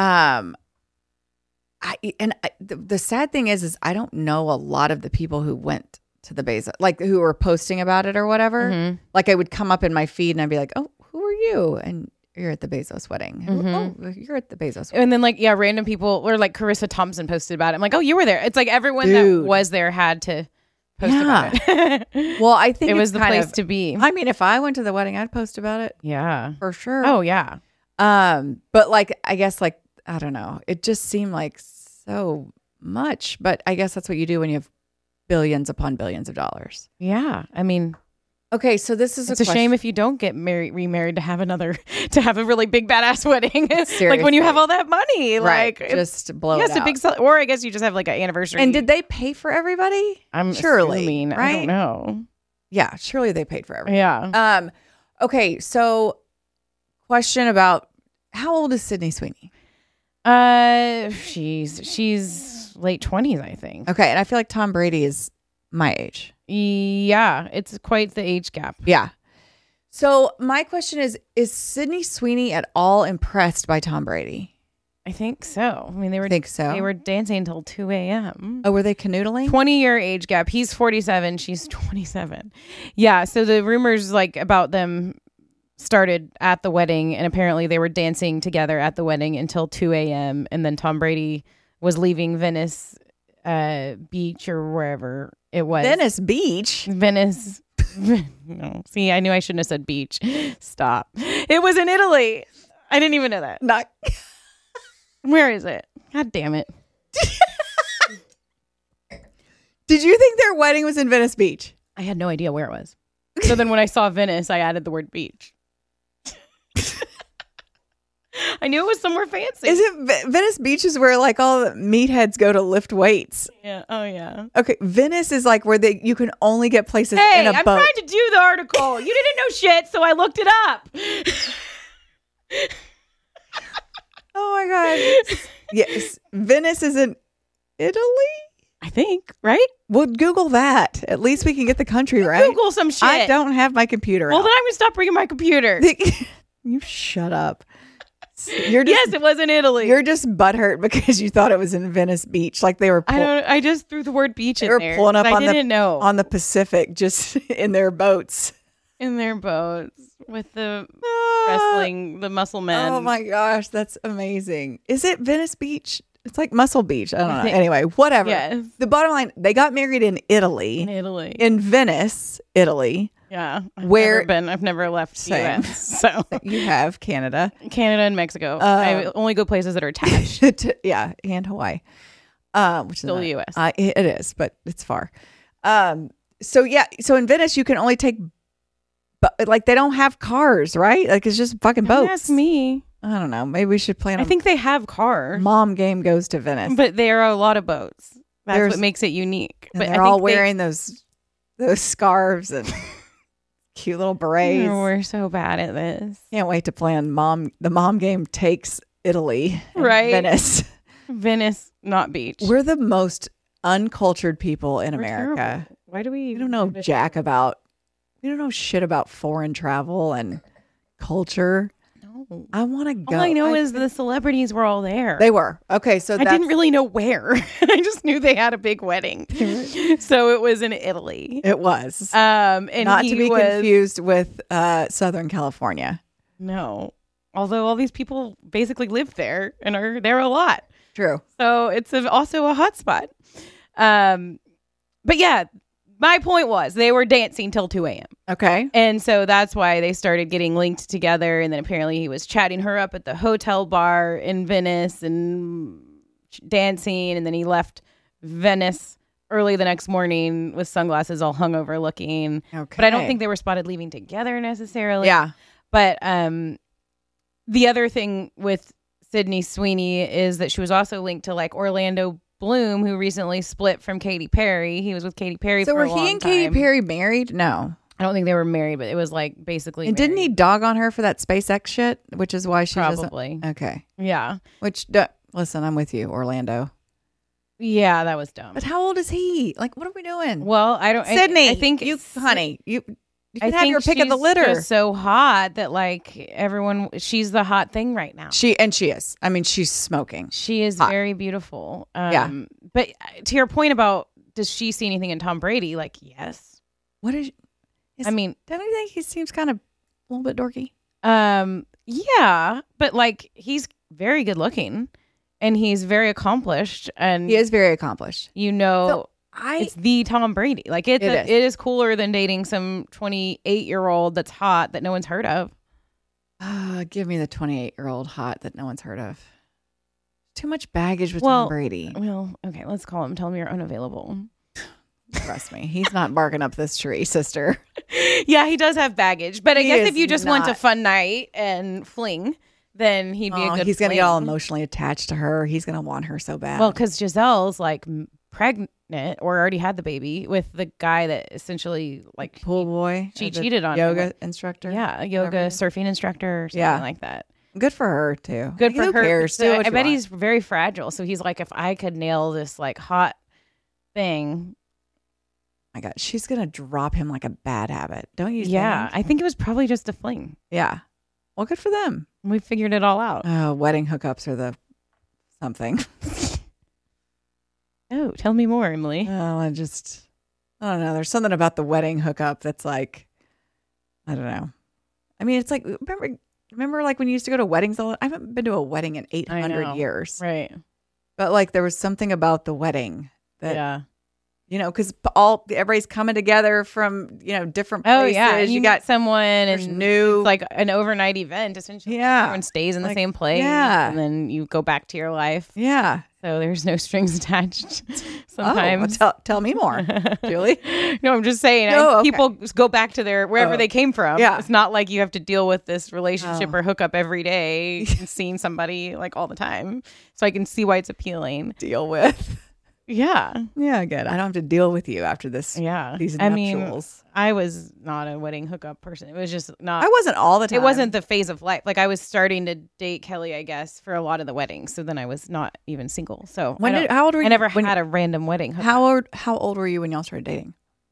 The sad thing is I don't know a lot of the people who went to the Bezos, like who were posting about it or whatever. Mm-hmm. Like I would come up in my feed and I'd be like, "Oh, who are you?" And you're at the Bezos wedding. Mm-hmm. Oh, you're at the Bezos wedding. And then random people, or like Carissa Thompson posted about it. I'm like, oh, you were there. It's like everyone that was there had to post about it. Well, I think it was the place to be. I mean, if I went to the wedding, I'd post about it. Yeah, for sure. Oh yeah. But like, I guess like, I don't know. It just seemed like so much, but I guess that's what you do when you have billions upon billions of dollars. Yeah. I mean, okay. So this is it's a shame if you don't get remarried to have a really big badass wedding. Like when you have all that money, right? Like just blow it out. Or I guess you just have like an anniversary. And did they pay for everybody? I'm surely, assuming, right? I don't know. Yeah. Surely they paid for everybody. Yeah. Okay. So question about how old is Sydney Sweeney? She's late 20s, I think. Okay, and I feel like Tom Brady is my age. Yeah, it's quite the age gap. Yeah. So my question is Sydney Sweeney at all impressed by Tom Brady? I think so. I mean, they were dancing until 2 a.m. Oh, were they canoodling? 20-year age gap. He's 47, she's 27. Yeah, so the rumors like about them started at the wedding, and apparently they were dancing together at the wedding until 2 a.m. and then Tom Brady was leaving Venice Beach or wherever it was. Venice Beach? Venice. No. See, I knew I shouldn't have said beach. Stop. It was in Italy. I didn't even know that. Not. Where is it? God damn it. Did you think their wedding was in Venice Beach? I had no idea where it was. So then when I saw Venice, I added the word beach. I knew it was somewhere fancy. Isn't Venice Beach is where like all the meatheads go to lift weights? Yeah. Oh yeah. Okay, Venice is like where you can only get places Hey, in a I'm boat. trying to do the article. You didn't know shit, so I looked it up. Oh my god. Yes, Venice is in Italy. I think, right? Well, Google that. At least we can get the country right. Google some shit. I don't have my computer. Well, out. then I'm gonna stop bringing my computer. You shut up. You're just, Yes, it was in Italy. You're just butthurt because you thought it was in Venice Beach, like they were. I just threw the word beach in They were there. pulling up I on didn't know the Pacific, just in their boats. in their boats with the wrestling, the muscle men. Oh my gosh, that's amazing. Is it Venice Beach? It's like Muscle Beach. I don't know. think- Anyway, whatever. Yes. The bottom line, they got married in Italy, In Italy. in Venice, Italy. Yeah. I've never left the Same. US. So You have Canada. Canada and Mexico. I only go places that are attached. Yeah, and Hawaii. Which Still is the not- US. It is, but it's far. So in Venice you can only take, like they don't have cars, right? Like it's just fucking Don't boats. ask me. I don't know. Maybe we should plan. I think they have cars, Mom Game goes to Venice, but there are a lot of boats. That's There's- what makes it unique. and But they're I think all wearing those scarves and cute little berets. we're so bad at this. Can't wait to plan the Mom Game takes Italy, and Right. Venice. Venice, not beach. We're the most uncultured people in We're America. terrible. Why do we? We don't know jack about. We don't know shit about foreign travel and culture. No. I want to go. All I know is the celebrities were all there. they were okay. So I didn't really know where. I just knew they had a big wedding, so it was in Italy. It was And not he to be was, confused with Southern California. No, although all these people basically live there and are there a lot, True. so it's also a hot spot. But yeah, my point was they were dancing till 2 a.m. Okay. And so that's why they started getting linked together. And then apparently he was chatting her up at the hotel bar in Venice and dancing. And then he left Venice early the next morning with sunglasses, all hungover looking. Okay. But I don't think they were spotted leaving together necessarily. Yeah. But the other thing with Sydney Sweeney is that she was also linked to like Orlando Bloom, who recently split from Katy Perry. He was with Katy Perry So for were a long he and Katy time. Perry married? No. I don't think they were married, but it was like basically. And didn't he married. dog on her for that SpaceX shit, which is why she Probably. doesn't. Okay. Yeah. Which listen, I'm with you, Orlando. Yeah, that was dumb. But how old is he? Like, what are we doing? Well, I don't. Sydney, I think you, honey, you I can have think your pick of the she's litter. just so hot that like everyone, she's the hot thing right now. She is. I mean, she's smoking. She is hot. very beautiful. Yeah. But to your point about does she see anything in Tom Brady? Like, yes. What is? I mean, don't you think he seems kind of a little bit dorky? yeah, but like he's very good looking and he's very accomplished and He is very accomplished. you know. So, it's the Tom Brady. Like it is. is cooler than dating some 28-year-old that's hot that no one's heard of. Give me the 28-year-old hot that no one's heard of. Too much baggage with Well, Tom Brady. Well, okay, let's call him. Tell him you're unavailable. Trust me, he's not barking up this tree, sister. Yeah, he does have baggage, but I He guess is if you just want a not. fun night and fling, then he'd be a good. He's gonna get all fling. emotionally attached to her. He's gonna want her so bad. Well, because Giselle's like pregnant or already had the baby with the guy that essentially like pool boy, she or the cheated on yoga him. instructor. Yeah, a yoga whatever. surfing instructor or something Yeah. like that. Good for her too. Good Like, for who her. Cares? So Do what I you bet want. he's very fragile. So he's like, if I could nail this like hot thing. My God, she's gonna drop him like a bad habit, don't you? Yeah, think? I think it was probably just a fling. Yeah. Well, good for them. We figured it all out. Wedding hookups are the something. Oh, tell me more, Emily. I don't know. There's something about the wedding hookup that's like, I don't know. I mean, it's like remember like when you used to go to weddings. I haven't been to a wedding in I 800 know. years, Right. but like there was something about the wedding that Yeah. you know, because everybody's coming together from different Oh places. yeah. you meet got someone there's and new it's like an overnight event essentially. Yeah. Everyone stays in the Like, same place. yeah. And then you go back to your life. yeah. so there's no strings attached. Oh, Sometimes. tell me more, Julie. No, I'm just saying. No, okay. People go back to their wherever they came from. Yeah. It's not like you have to deal with this relationship or hookup every day and seeing somebody like all the time. So I can see why it's appealing. Deal with. Yeah. Yeah, good. I don't have to deal with you after this. Yeah. These I nuptials. mean, I was not a wedding hookup person. It was just not. I wasn't all the time. It wasn't the phase of life. Like I was starting to date Kelly, I guess, for a lot of the weddings. So then I was not even single. So how old were you? I never had a random wedding hookup. How old were you when y'all started dating?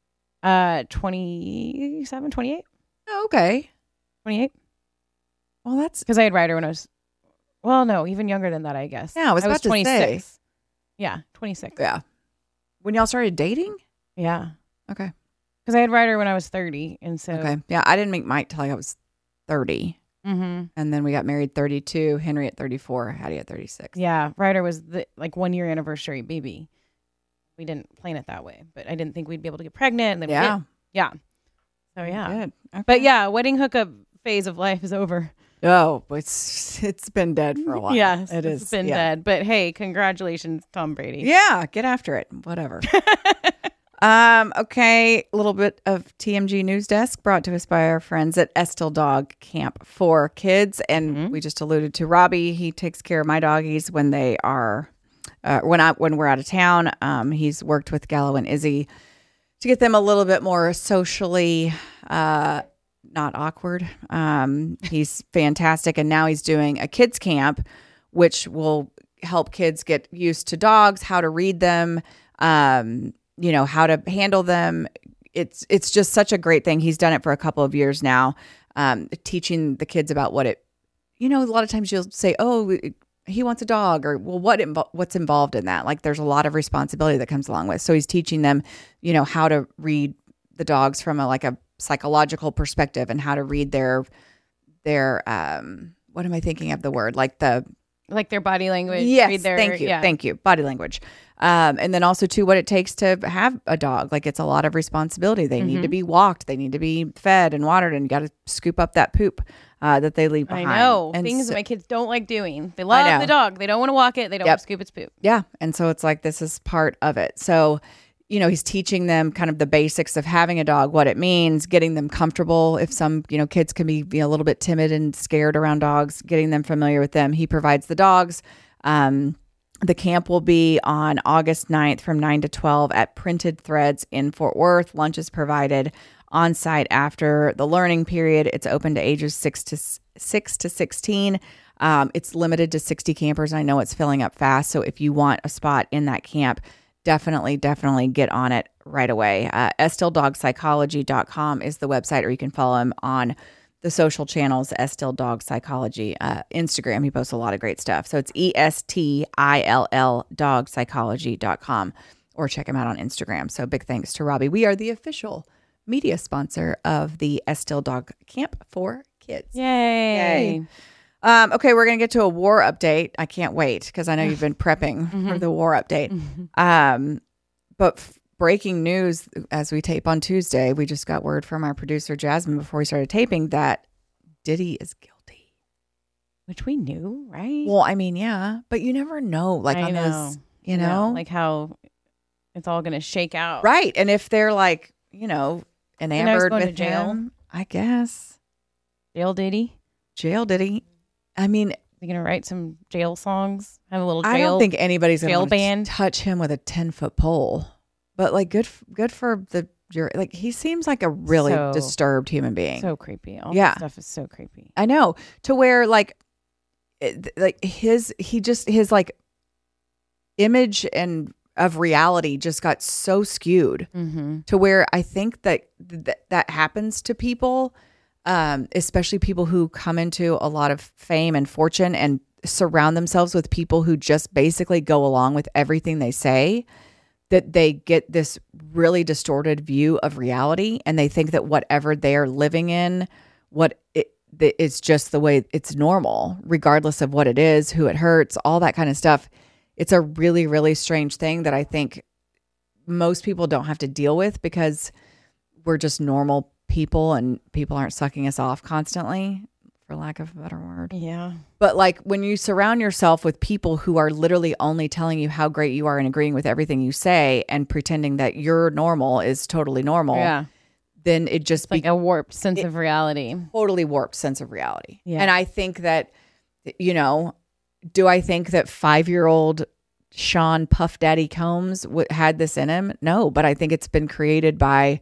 27, 28. Oh, okay. 28. Well, that's Because I had Ryder when I was, well, no, even younger than that, I guess. Yeah, I was about to 26. say. Yeah, 26. Yeah. When y'all started dating? Yeah. Okay. Because I had Ryder when I was 30. And so. Okay. Yeah, I didn't meet Mike till I was 30. Mm-hmm. And then we got married 32, Henry at 34, Hattie at 36. Yeah. Ryder was the 1 year anniversary baby. We didn't plan it that way, but I didn't think we'd be able to get pregnant. And then we did. Yeah. So yeah. Good. Okay. But yeah, wedding hookup phase of life is over. Oh, it's been dead for a while. Yes, it's been dead. But hey, congratulations, Tom Brady. Yeah, get after it. Whatever. Okay, a little bit of TMG News Desk brought to us by our friends at Estill Dog Camp for Kids. And we just alluded to Robbie. He takes care of my doggies when they are when we're out of town. He's worked with Gallo and Izzy to get them a little bit more socially not awkward. He's fantastic. And now he's doing a kids camp, which will help kids get used to dogs, how to read them, how to handle them. It's just such a great thing. He's done it for a couple of years now, teaching the kids about what it, a lot of times you'll say, oh, he wants a dog, or well, what's involved in that? Like there's a lot of responsibility that comes along with. So he's teaching them, how to read the dogs from a psychological perspective, and how to read their what am I thinking of the word? Like their body language. Yes, thank you. Body language. And then also too, what it takes to have a dog. Like it's a lot of responsibility. They need to be walked. They need to be fed and watered, and you got to scoop up that poop that they leave behind. I know. And things that my kids don't like doing. They love the dog. They don't want to walk it. They don't want to scoop its poop. Yeah. And so it's like, this is part of it. So, he's teaching them kind of the basics of having a dog, what it means, getting them comfortable. If some, kids can be a little bit timid and scared around dogs, getting them familiar with them. He provides the dogs. The camp will be on August 9th from 9 to 12 at Printed Threads in Fort Worth. Lunch is provided on site after the learning period. It's open to ages 6 to 16. It's limited to 60 campers. I know it's filling up fast. So if you want a spot in that camp, definitely get on it right away. EstillDogPsychology.com is the website, or you can follow him on the social channels, Estill Dog Psychology. Instagram, he posts a lot of great stuff. So it's ESTILL dogpsychology.com, or check him out on Instagram. So big thanks to Robbie. We are the official media sponsor of the Estill Dog Camp for Kids. Yay. Okay, we're going to get to a war update. I can't wait because I know you've been prepping for the war update. But breaking news, as we tape on Tuesday, we just got word from our producer, Jasmine, before we started taping, that Diddy is guilty. Which we knew, right? Well, I mean, yeah, but you never know. Like on those, like how it's all going to shake out. Right. And if they're like, enamored going with to jail, him, I guess. Jail Diddy. I mean, they're going to write some jail songs, have a little jail. I don't think anybody's going to touch him with a 10-foot pole. But like, good for the jury. Like, he seems like a really disturbed human being. So creepy. All that stuff is so creepy. I know, to where his image and of reality just got so skewed to where I think that happens to people. Especially people who come into a lot of fame and fortune and surround themselves with people who just basically go along with everything they say, that they get this really distorted view of reality, and they think that whatever they're living in, it's just the way it's normal, regardless of what it is, who it hurts, all that kind of stuff. It's a really, really strange thing that I think most people don't have to deal with because we're just normal people, and people aren't sucking us off constantly, for for lack of a better word. Yeah. But like when you surround yourself with people who are literally only telling you how great you are and agreeing with everything you say and pretending that your normal is totally normal, then it just like a warped sense of reality. Totally warped sense of reality. Yeah. And I think that, do I think that 5-year-old Sean Puff Daddy Combs had this in him? No, but I think it's been created by,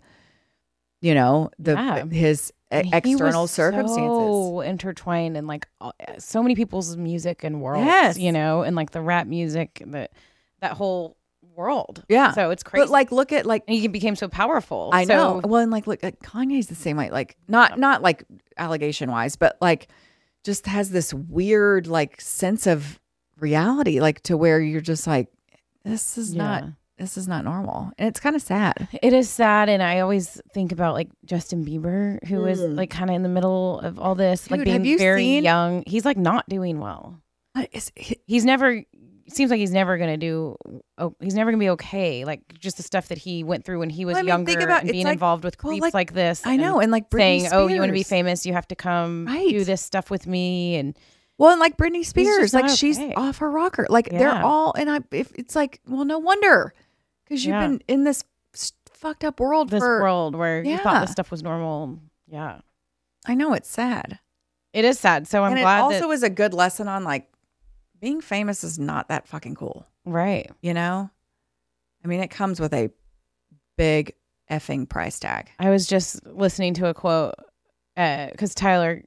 his external circumstances. So intertwined in like so many people's music and worlds, and like the rap music, that whole world. Yeah. So it's crazy. But like, look at like, and he became so powerful. I know. Well, and like, look, Kanye's the same way, like not like allegation wise, but like just has this weird like sense of reality, like to where you're just like, this is not normal. And it's kind of sad. It is sad. And I always think about like Justin Bieber, who is like kind of in the middle of all this, like being very young. He's like not doing well. He's never he's never going to be okay. Like just the stuff that he went through when he was younger and being involved with creeps like this. I know. And like Britney saying, Spears. you want to be famous, you have to come do this stuff with me. And and like Britney Spears, like she's off her rocker. Like they're all, and if it's like, well, no wonder. Because you've been in this fucked up world world where you thought this stuff was normal. Yeah. I know, it's sad. It is sad. So I'm glad it also is a good lesson on like being famous is not that fucking cool. Right. I mean, it comes with a big effing price tag. I was just listening to a quote because Travis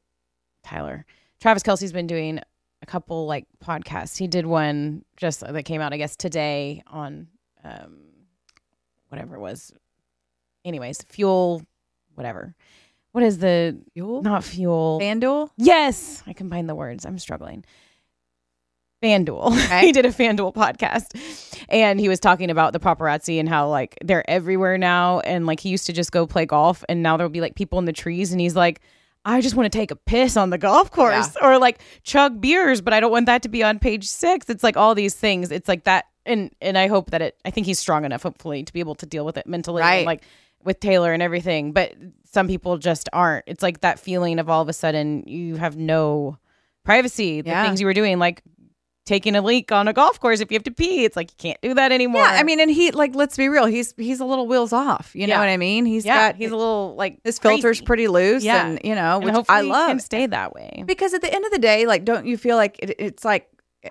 Kelce's been doing a couple like podcasts. He did one just that came out, I guess, today on whatever it was. Anyways, Fuel, whatever. What is the Fuel? Not Fuel. FanDuel? Yes. I combined the words. I'm struggling. FanDuel. Okay. He did a FanDuel podcast and he was talking about the paparazzi and how like they're everywhere now. And like he used to just go play golf and now there'll be like people in the trees and he's like, I just want to take a piss on the golf course or like chug beers, but I don't want that to be on page 6. It's like all these things. It's like that. And I hope that I think he's strong enough, hopefully, to be able to deal with it mentally, and like with Taylor and everything. But some people just aren't. It's like that feeling of all of a sudden you have no privacy. The things you were doing, like taking a leak on a golf course if you have to pee. It's like you can't do that anymore. Yeah, I mean, and he like, let's be real, he's a little wheels off. You know what I mean? He's a little like his filter's pretty loose, and which hopefully I love. He can stay that way because at the end of the day, like, don't you feel like it's like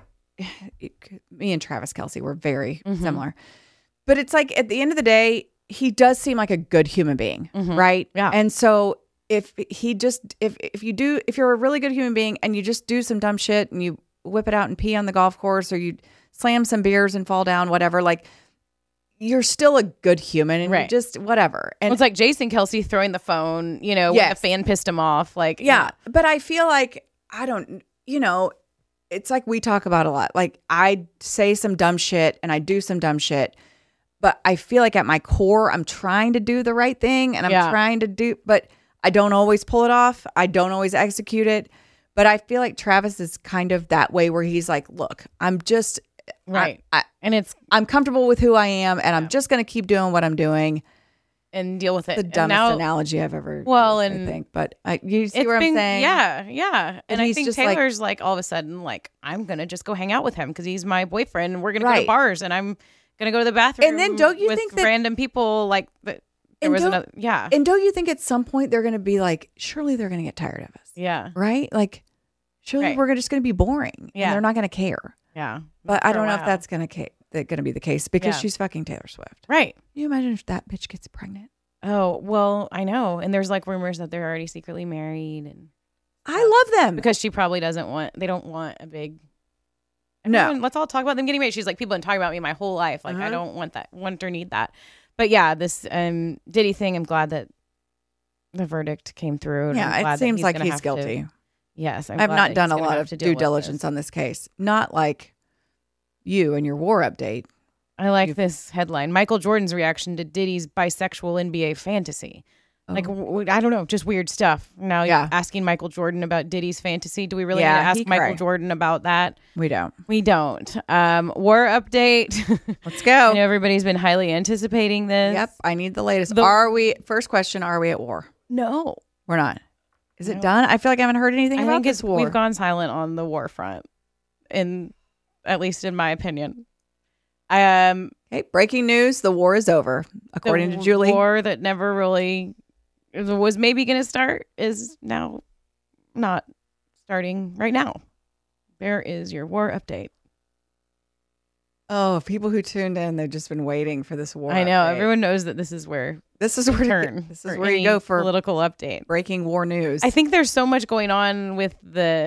me and Travis Kelce were very similar, but it's like at the end of the day, he does seem like a good human being, right? Yeah, and so if you're a really good human being and you just do some dumb shit and you whip it out and pee on the golf course or you slam some beers and fall down, whatever, like you're still a good human and you just whatever. And it's like Jason Kelce throwing the phone, when the fan pissed him off. Like, but I feel like it's like we talk about a lot. Like I say some dumb shit and I do some dumb shit, but I feel like at my core, I'm trying to do the right thing and I'm trying to do, but I don't always pull it off. I don't always execute it. But I feel like Travis is kind of that way where he's like, look, I'm just I'm comfortable with who I am and I'm just going to keep doing what I'm doing and deal with it. The dumbest analogy I've ever used, I think. But you see what I'm saying? Yeah. And I think Taylor's like all of a sudden like, I'm going to just go hang out with him because he's my boyfriend and we're going to go to bars and I'm going to go to the bathroom. And then don't you with think that random people like that? There was another, And don't you think at some point they're going to be like, surely they're going to get tired of us. Yeah. Right? Like, surely we're just going to be boring. Yeah. And they're not going to care. Yeah. But I don't know if that's going to be the case because she's fucking Taylor Swift. Right. Can you imagine if that bitch gets pregnant? Oh, well, I know. And there's like rumors that they're already secretly married. And I love them. Because she probably they don't want a big. No. Let's all talk about them getting married. She's like, people have been talking about me my whole life. Like, I don't want or need that. But yeah, this Diddy thing, I'm glad that the verdict came through. Yeah, it seems like he's guilty. Yes. I've not done a lot of due diligence on this case. Not like you and your war update. I like this headline. Michael Jordan's reaction to Diddy's bisexual NBA fantasy. Like, I don't know, just weird stuff. Now you're asking Michael Jordan about Diddy's fantasy. Do we really need to ask Michael Jordan about that? We don't. We don't. War update. Let's go. I know everybody's been highly anticipating this. Yep. I need the latest. First question, are we at war? No. We're not. Is it done? I feel like I haven't heard anything about this war. We've gone silent on the war front, at least in my opinion. Hey, breaking news: the war is over, according to Julie. The war that never really was maybe going to start is now not starting right now. There is your war update. Oh, people who tuned in, they've just been waiting for this war. I know. update. Everyone knows that this is where This is where you go for political update. Breaking war news. I think there's so much going on with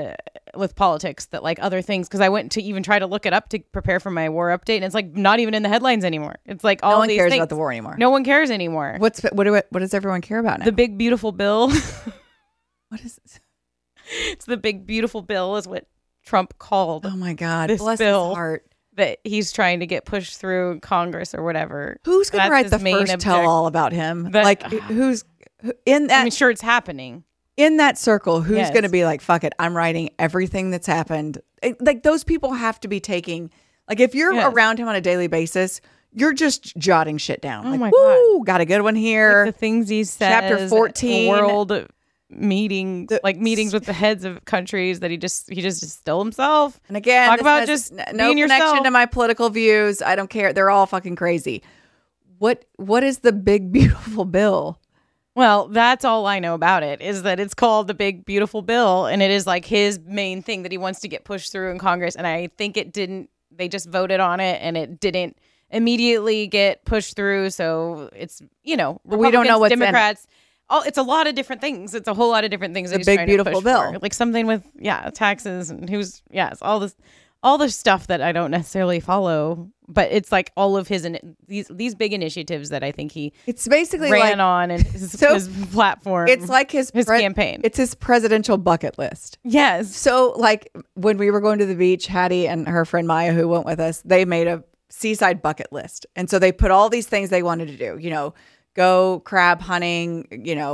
politics that like other things, because I went to even try to look it up to prepare for my war update, and it's like not even in the headlines anymore. It's like all no one these cares things. about the war anymore. No one cares anymore. What does everyone care about now? The big beautiful bill. What is it? It's the big beautiful bill is what Trump called. Oh my God! This Bless bill his heart. That he's trying to get pushed through Congress or whatever. Who's going to write the first tell-all about him? Who's in that? I'm sure it's happening. In that circle, who's Yes. going to be like, fuck it, I'm writing everything that's happened. Like, those people have to be taking, like, if you're Yes. around him on a daily basis, you're just jotting shit down. Oh like, my woo, got a good one here. Like the things he says. Chapter 14. World meeting, meetings with the heads of countries that he just distill himself. And again, talk this about has just no being connection yourself. to my political views. I don't care. They're all fucking crazy. What is the big beautiful bill? Well, that's all I know about it, is that it's called the big beautiful bill, and it is like his main thing that he wants to get pushed through in Congress. And I think they just voted on it and it didn't immediately get pushed through. So it's, we don't know Republicans, what's in it. Democrats. Oh, it's a lot of different things. It's a whole lot of different things. The big beautiful bill, like something with taxes and it's all this stuff that I don't necessarily follow. But it's like all of these big initiatives that I think it's basically ran on and his platform. It's like his campaign. It's his presidential bucket list. Yes. So like when we were going to the beach, Hattie and her friend Maya, who went with us, they made a seaside bucket list. And so they put all these things they wanted to do, go crab hunting,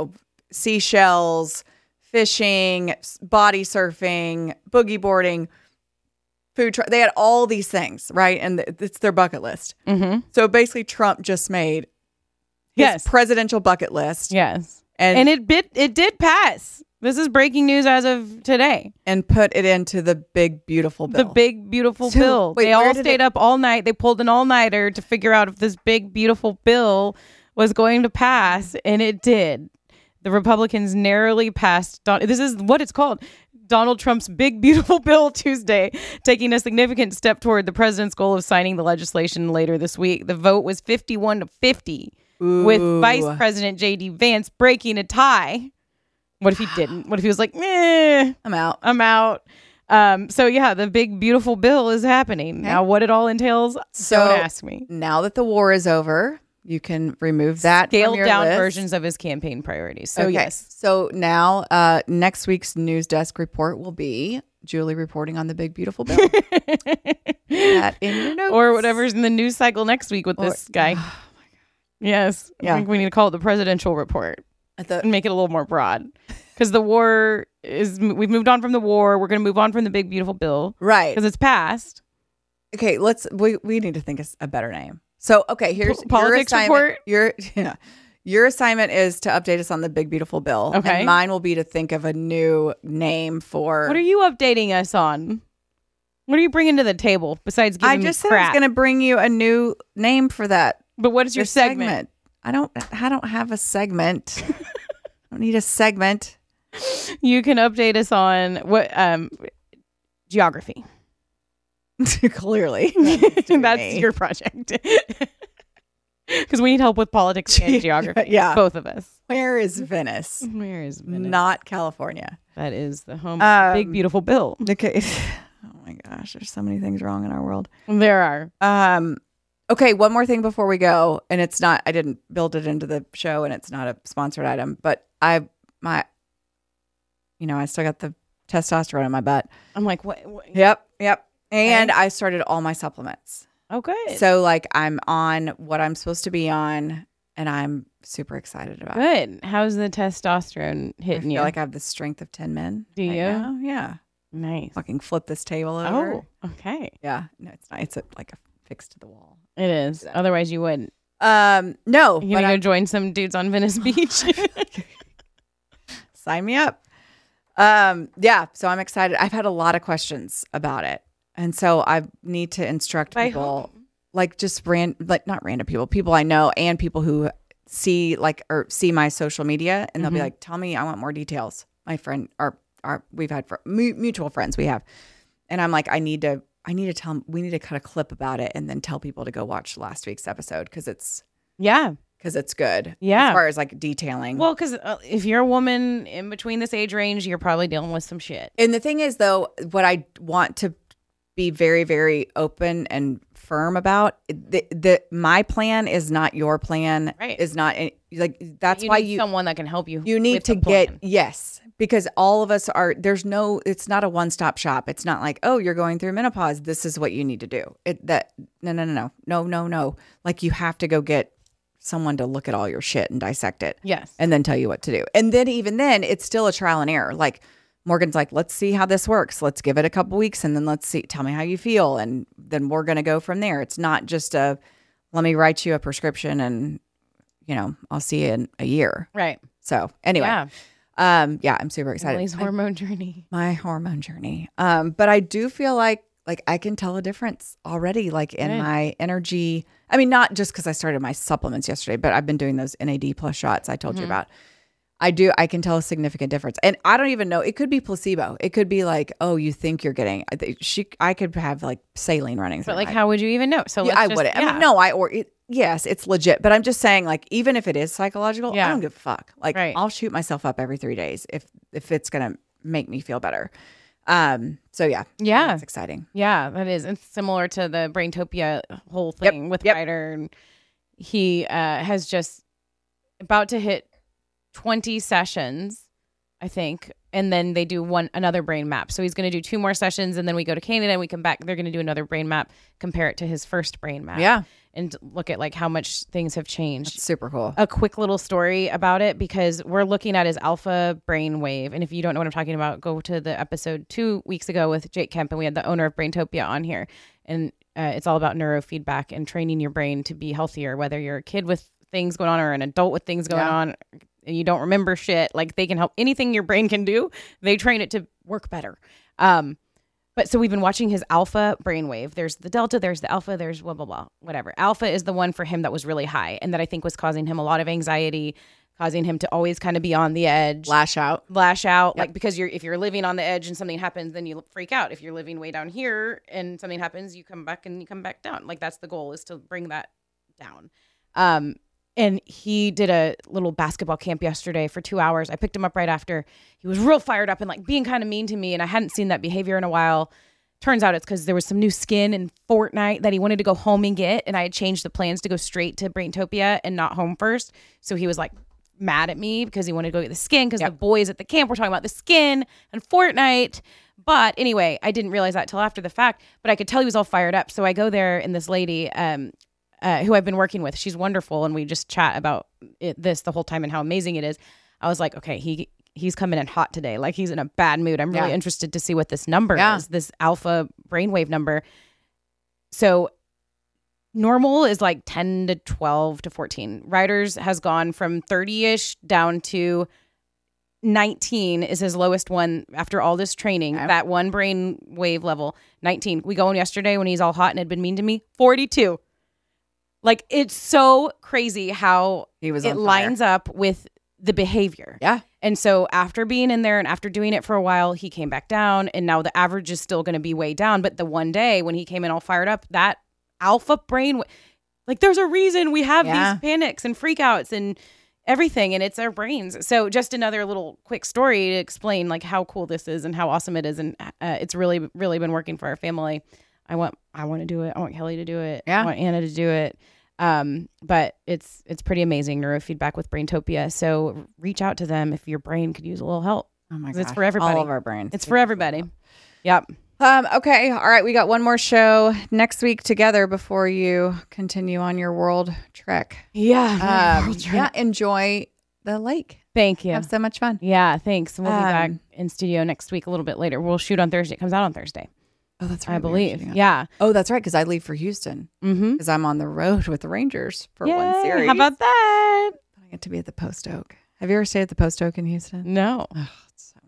seashells, fishing, body surfing, boogie boarding, food truck. They had all these things, right? And it's their bucket list. Mm-hmm. So basically Trump just made his presidential bucket list. Yes. And it did pass. This is breaking news as of today. And put it into the big, beautiful bill. The big, beautiful bill. Wait, they all stayed up all night. They pulled an all-nighter to figure out if this big, beautiful bill was going to pass, and it did. The Republicans narrowly passed. This is what it's called. Donald Trump's big, beautiful bill Tuesday, taking a significant step toward the president's goal of signing the legislation later this week. The vote was 51-50, with Vice President J.D. Vance breaking a tie. What if he didn't? What if he was like, meh, I'm out. So yeah, the big, beautiful bill is happening. Okay. Now, what it all entails, don't ask me. Now that the war is over, you can remove that scaled from your down list. versions of his campaign priorities. So okay. Yes. So now next week's news desk report will be Julie reporting on the big beautiful bill. That in your notes. Or whatever's in the news cycle next week with this guy. Oh my God. Yes. Yeah. I think we need to call it the presidential report and make it a little more broad. Because the war we've moved on from the war. We're going to move on from the big beautiful bill. Right. Because it's passed. Okay, we need to think of a better name. So, okay, here's politics your report. Your assignment is to update us on the big beautiful bill. Okay. And mine will be to think of a new name for. What are you updating us on? What are you bringing to the table besides giving me I just said crap? I was going to bring you a new name for that. But what is your segment? I don't have a segment. I don't need a segment. You can update us on what geography. Clearly. That's your project. Because we need help with politics and geography. Yeah. Both of us. Where is Venice? Where is Venice? Not California. That is the home of the big, beautiful bill. Okay. Oh my gosh. There's so many things wrong in our world. There are. Okay. One more thing before we go. And it's not, I didn't build it into the show and it's not a sponsored item, but I still got the testosterone in my butt. I'm like, what? Yep. And I started all my supplements. Oh, good. So like I'm on what I'm supposed to be on and I'm super excited about it. Good. How's the testosterone hitting you? I feel like I have the strength of 10 men. Do you? Now. Yeah. Nice. Fucking flip this table over. Oh, okay. Yeah. No, it's not. It's like affixed to the wall. It is. Otherwise you wouldn't. No. You're going to go join some dudes on Venice Beach? Sign me up. Yeah. So I'm excited. I've had a lot of questions about it. And so I need to instruct By people, like just not random people I know and people who see or see my social media and they'll be like, tell me, I want more details. My friend, we've had mutual friends we have. And I'm like, I need to tell them, we need to cut a clip about it and then tell people to go watch last week's episode because it's good. Yeah. As far as like detailing. Well, because if you're a woman in between this age range, you're probably dealing with some shit. And the thing is, though, what I want to be very, very open and firm about, my plan is not your plan. Right. Is not like that's why need someone that can help you. You need with to the plan. get yes. Because all of us are, it's not a one-stop shop. It's not like, oh, you're going through menopause. This is what you need to do. No. Like you have to go get someone to look at all your shit and dissect it. Yes. And then tell you what to do. And then even then, it's still a trial and error. Like Morgan's like, let's see how this works. Let's give it a couple weeks and then tell me how you feel. And then we're going to go from there. It's not just let me write you a prescription and, I'll see you in a year. Right. So anyway. Yeah. I'm super excited. Emily's hormone journey. My hormone journey. But I do feel like I can tell a difference already, like in my energy. I mean, not just because I started my supplements yesterday, but I've been doing those NAD plus shots I told you about. I can tell a significant difference. And I don't even know, it could be placebo. It could be like, oh, you think you're getting, I could have like saline running through. But like, how would you even know? So I wouldn't. I mean, no, yes, it's legit. But I'm just saying, like, even if it is psychological, I don't give a fuck. Like, I'll shoot myself up every 3 days if it's going to make me feel better. So yeah, that's exciting. Yeah, that is. It's similar to the Braintopia whole thing with Ryder. And he has just about to hit 20 sessions, I think. And then they do another brain map. So he's going to do 2 more sessions and then we go to Canada and we come back. They're going to do another brain map, compare it to his first brain map. Yeah. And look at like how much things have changed. That's super cool. A quick little story about it because we're looking at his alpha brainwave. And if you don't know what I'm talking about, go to the episode 2 weeks ago with Jake Kemp and we had the owner of Braintopia on here. And it's all about neurofeedback and training your brain to be healthier, whether you're a kid with things going on or an adult with things going on and you don't remember shit. Like they can help anything your brain can do. They train it to work better. But so we've been watching his alpha brainwave. There's the delta, there's the alpha, there's blah, blah, blah, whatever. Alpha is the one for him that was really high and that I think was causing him a lot of anxiety, causing him to always kind of be on the edge. Lash out. Yep. Like, because if you're living on the edge and something happens, then you freak out. If you're living way down here and something happens, you come back and you come back down. Like that's the goal, is to bring that down. And he did a little basketball camp yesterday for 2 hours. I picked him up right after. He was real fired up and like being kind of mean to me. And I hadn't seen that behavior in a while. Turns out it's because there was some new skin in Fortnite that he wanted to go home and get. And I had changed the plans to go straight to Braintopia and not home first. So he was like mad at me because he wanted to go get the skin because the boys at the camp were talking about the skin and Fortnite. But anyway, I didn't realize that till after the fact. But I could tell he was all fired up. So I go there and this lady... who I've been working with. She's wonderful. And we just chat about this the whole time and how amazing it is. I was like, okay, he's coming in hot today. Like he's in a bad mood. I'm really interested to see what this number is, this alpha brainwave number. So normal is like 10 to 12 to 14. Ryder's has gone from 30-ish down to 19 is his lowest one after all this training. Okay. That one brainwave level, 19. We go in yesterday when he's all hot and had been mean to me, 42. Like, it's so crazy how it lines up with the behavior. Yeah. And so after being in there and after doing it for a while, he came back down. And now the average is still going to be way down. But the one day when he came in all fired up, that alpha brain, like, there's a reason we have these panics and freakouts and everything. And it's our brains. So just another little quick story to explain, like, how cool this is and how awesome it is. And it's really, really been working for our family. I want to do it. I want Kelly to do it. Yeah. I want Anna to do it. But it's pretty amazing, neurofeedback with Braintopia. So reach out to them if your brain could use a little help. Oh my god. It's for everybody. All of our brains. It's for everybody. Yep. Okay. All right. We got one more show next week together before you continue on your world trek. Yeah. Yeah. Enjoy the lake. Thank you. Have so much fun. Yeah. Thanks. And we'll be back in studio next week a little bit later. We'll shoot on Thursday. It comes out on Thursday. Oh, that's right. I believe. Yeah. Oh, that's right. Because I leave for Houston. Because I'm on the road with the Rangers for one series. How about that? I get to be at the Post Oak. Have you ever stayed at the Post Oak in Houston? No. Oh, it's so nice.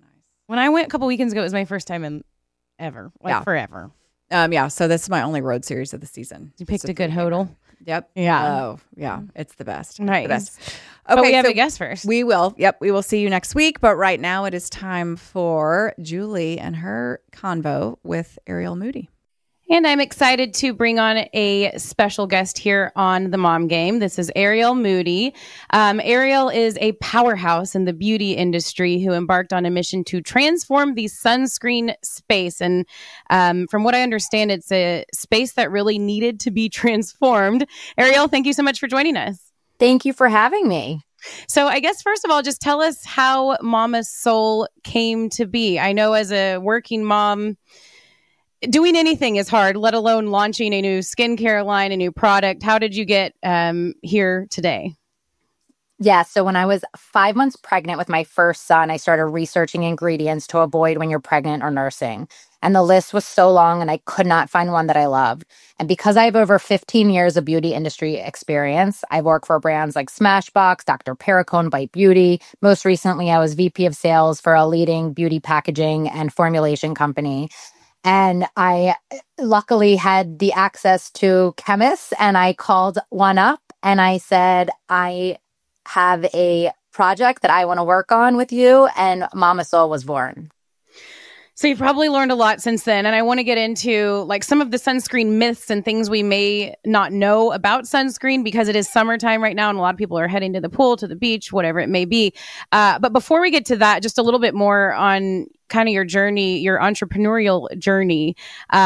When I went a couple weekends ago, it was my first time in ever, forever. So this is my only road series of the season. You picked a good hodl. Yep. Yeah. Oh, yeah. It's the best. Nice. The best. Okay, but we have a guest first. We will. Yep. We will see you next week. But right now it is time for Julie and her convo with Ariel Moody. And I'm excited to bring on a special guest here on the Mom Game. This is Ariel Moody. Ariel is a powerhouse in the beauty industry who embarked on a mission to transform the sunscreen space. And from what I understand, it's a space that really needed to be transformed. Ariel, thank you so much for joining us. Thank you for having me. So I guess, first of all, just tell us how Mama Soul came to be. I know as a working mom, doing anything is hard, let alone launching a new skincare line, a new product. How did you get here today? Yeah, so when I was 5 months pregnant with my first son, I started researching ingredients to avoid when you're pregnant or nursing. And the list was so long and I could not find one that I loved. And because I have over 15 years of beauty industry experience, I've worked for brands like Smashbox, Dr. Perricone, Bite Beauty. Most recently, I was VP of sales for a leading beauty packaging and formulation company. And I luckily had the access to chemists, and I called one up and I said, I have a project that I want to work on with you. And Mama Soul was born. So you've probably learned a lot since then. And I want to get into like some of the sunscreen myths and things we may not know about sunscreen, because it is summertime right now and a lot of people are heading to the pool, to the beach, whatever it may be. But before we get to that, just a little bit more on kind of your journey, your entrepreneurial journey.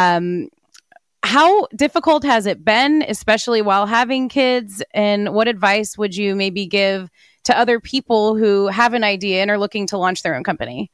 How difficult has it been, especially while having kids? And what advice would you maybe give to other people who have an idea and are looking to launch their own company?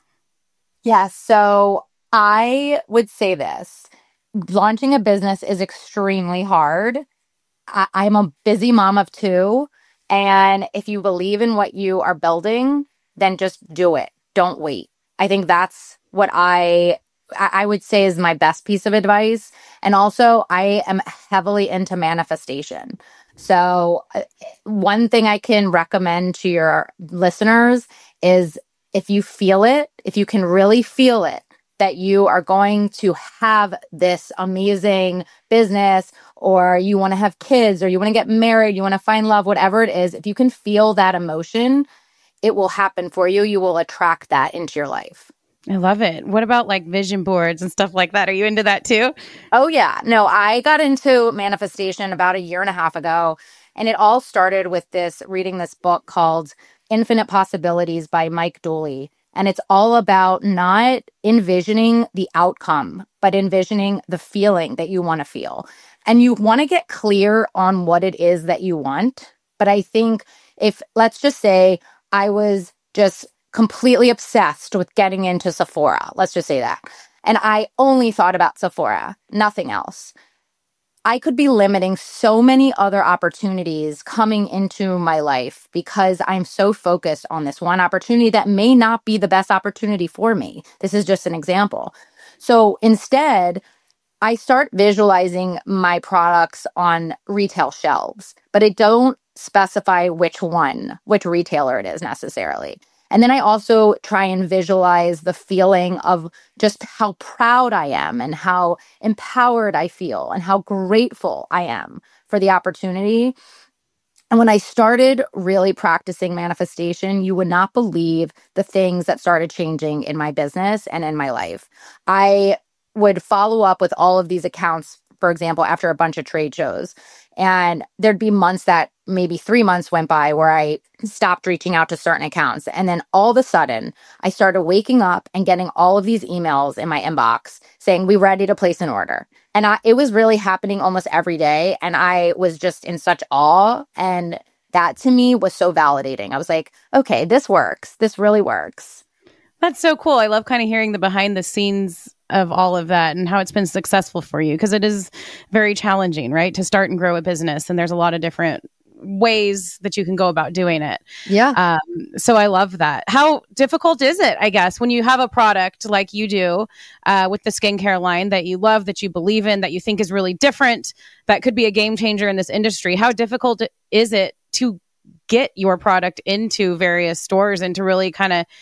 Yeah, so I would say this. Launching a business is extremely hard. I'm a busy mom of two. And if you believe in what you are building, then just do it. Don't wait. I think that's what I would say is my best piece of advice. And also, I am heavily into manifestation. So one thing I can recommend to your listeners is if you feel it, if you can really feel it, that you are going to have this amazing business, or you want to have kids, or you want to get married, you want to find love, whatever it is, if you can feel that emotion, it will happen for you. You will attract that into your life. I love it. What about like vision boards and stuff like that? Are you into that too? Oh, yeah. No, I got into manifestation about 1.5 years ago. And it all started with reading this book called Infinite Possibilities by Mike Dooley. And it's all about not envisioning the outcome, but envisioning the feeling that you want to feel. And you want to get clear on what it is that you want. But I think let's just say I was just completely obsessed with getting into Sephora. Let's just say that. And I only thought about Sephora, nothing else. I could be limiting so many other opportunities coming into my life because I'm so focused on this one opportunity that may not be the best opportunity for me. This is just an example. So instead, I start visualizing my products on retail shelves, but it don't specify which retailer it is necessarily. And then I also try and visualize the feeling of just how proud I am and how empowered I feel and how grateful I am for the opportunity. And when I started really practicing manifestation, you would not believe the things that started changing in my business and in my life. I would follow up with all of these accounts, for example, after a bunch of trade shows. And there'd be months that maybe 3 months went by where I stopped reaching out to certain accounts. And then all of a sudden, I started waking up and getting all of these emails in my inbox saying, we're ready to place an order. And it was really happening almost every day. And I was just in such awe. And that to me was so validating. I was like, okay, this works. This really works. That's so cool. I love kind of hearing the behind the scenes of all of that and how it's been successful for you, because it is very challenging, right? To start and grow a business. And there's a lot of different ways that you can go about doing it. Yeah. So I love that. How difficult is it, I guess, when you have a product like you do with the skincare line that you love, that you believe in, that you think is really different, that could be a game changer in this industry? How difficult is it to get your product into various stores and to really kind of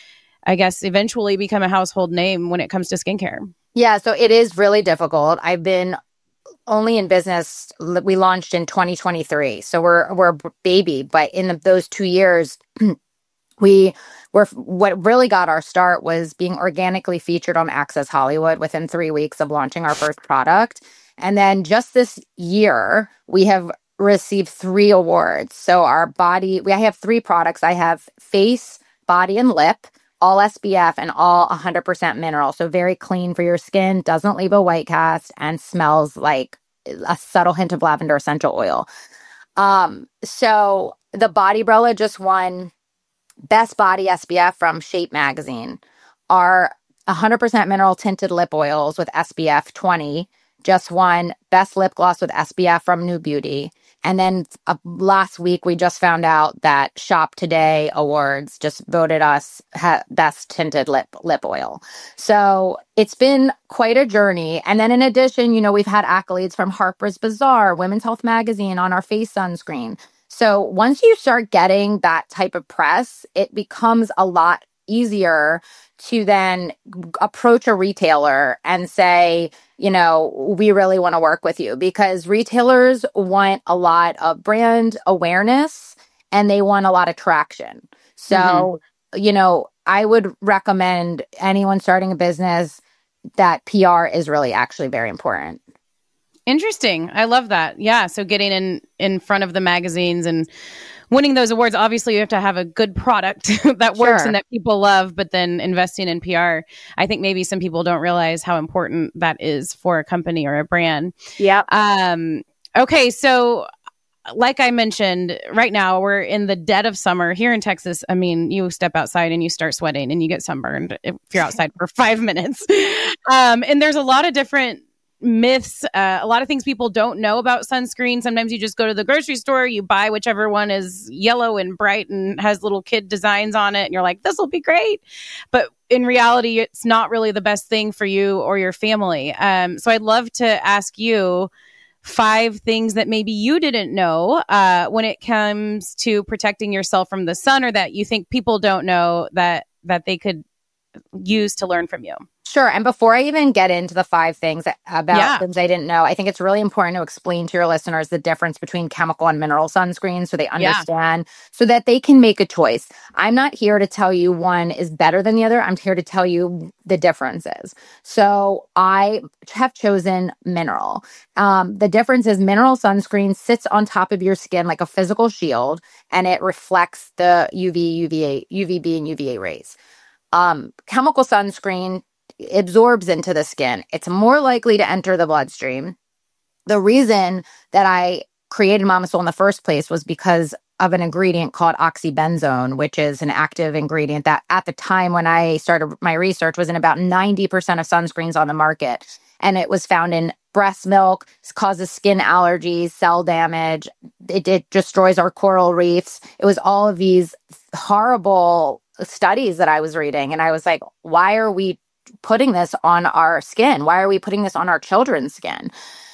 I guess, eventually become a household name when it comes to skincare. Yeah, so it is really difficult. I've been only in business, we launched in 2023. So we're a baby, but in those 2 years, we were, what really got our start was being organically featured on Access Hollywood within 3 weeks of launching our first product. And then just this year, we have received 3 awards. So I have 3 products. I have face, body, and lip, all SPF and all 100% mineral. So very clean for your skin, doesn't leave a white cast, and smells like a subtle hint of lavender essential oil. So the Body Brella just won Best Body SPF from Shape Magazine. Our 100% mineral tinted lip oils with SPF 20 just won Best Lip Gloss with SPF from New Beauty. And then last week, we just found out that Shop Today Awards just voted us Best Tinted Lip Oil. So it's been quite a journey. And then in addition, we've had accolades from Harper's Bazaar, Women's Health Magazine on our face sunscreen. So once you start getting that type of press, it becomes a lot easier to then approach a retailer and say, we really want to work with you, because retailers want a lot of brand awareness and they want a lot of traction. So, I would recommend anyone starting a business that PR is really actually very important. Interesting. I love that. Yeah. So getting in front of the magazines and winning those awards, obviously you have to have a good product that works and that people love, but then investing in PR, I think maybe some people don't realize how important that is for a company or a brand. Yeah. Okay. So like I mentioned, right now we're in the dead of summer here in Texas. I mean, you step outside and you start sweating and you get sunburned if you're outside for 5 minutes. And there's a lot of different myths, a lot of things people don't know about sunscreen. Sometimes you just go to the grocery store, you buy whichever one is yellow and bright and has little kid designs on it, and you're like, this will be great. But in reality, it's not really the best thing for you or your family. So I'd love to ask you 5 things that maybe you didn't know when it comes to protecting yourself from the sun, or that you think people don't know that they could use to learn from you. Sure. And before I even get into the 5 things about things I didn't know, I think it's really important to explain to your listeners the difference between chemical and mineral sunscreen so they understand, so that they can make a choice. I'm not here to tell you one is better than the other. I'm here to tell you the differences. So I have chosen mineral. The difference is mineral sunscreen sits on top of your skin like a physical shield, and it reflects the UVB, and UVA rays. Chemical sunscreen absorbs into the skin. It's more likely to enter the bloodstream. The reason that I created Mama Soul in the first place was because of an ingredient called oxybenzone, which is an active ingredient that at the time when I started my research was in about 90% of sunscreens on the market. And it was found in breast milk, causes skin allergies, cell damage. It destroys our coral reefs. It was all of these horrible studies that I was reading. And I was like, why are we putting this on our skin? Why are we putting this on our children's skin?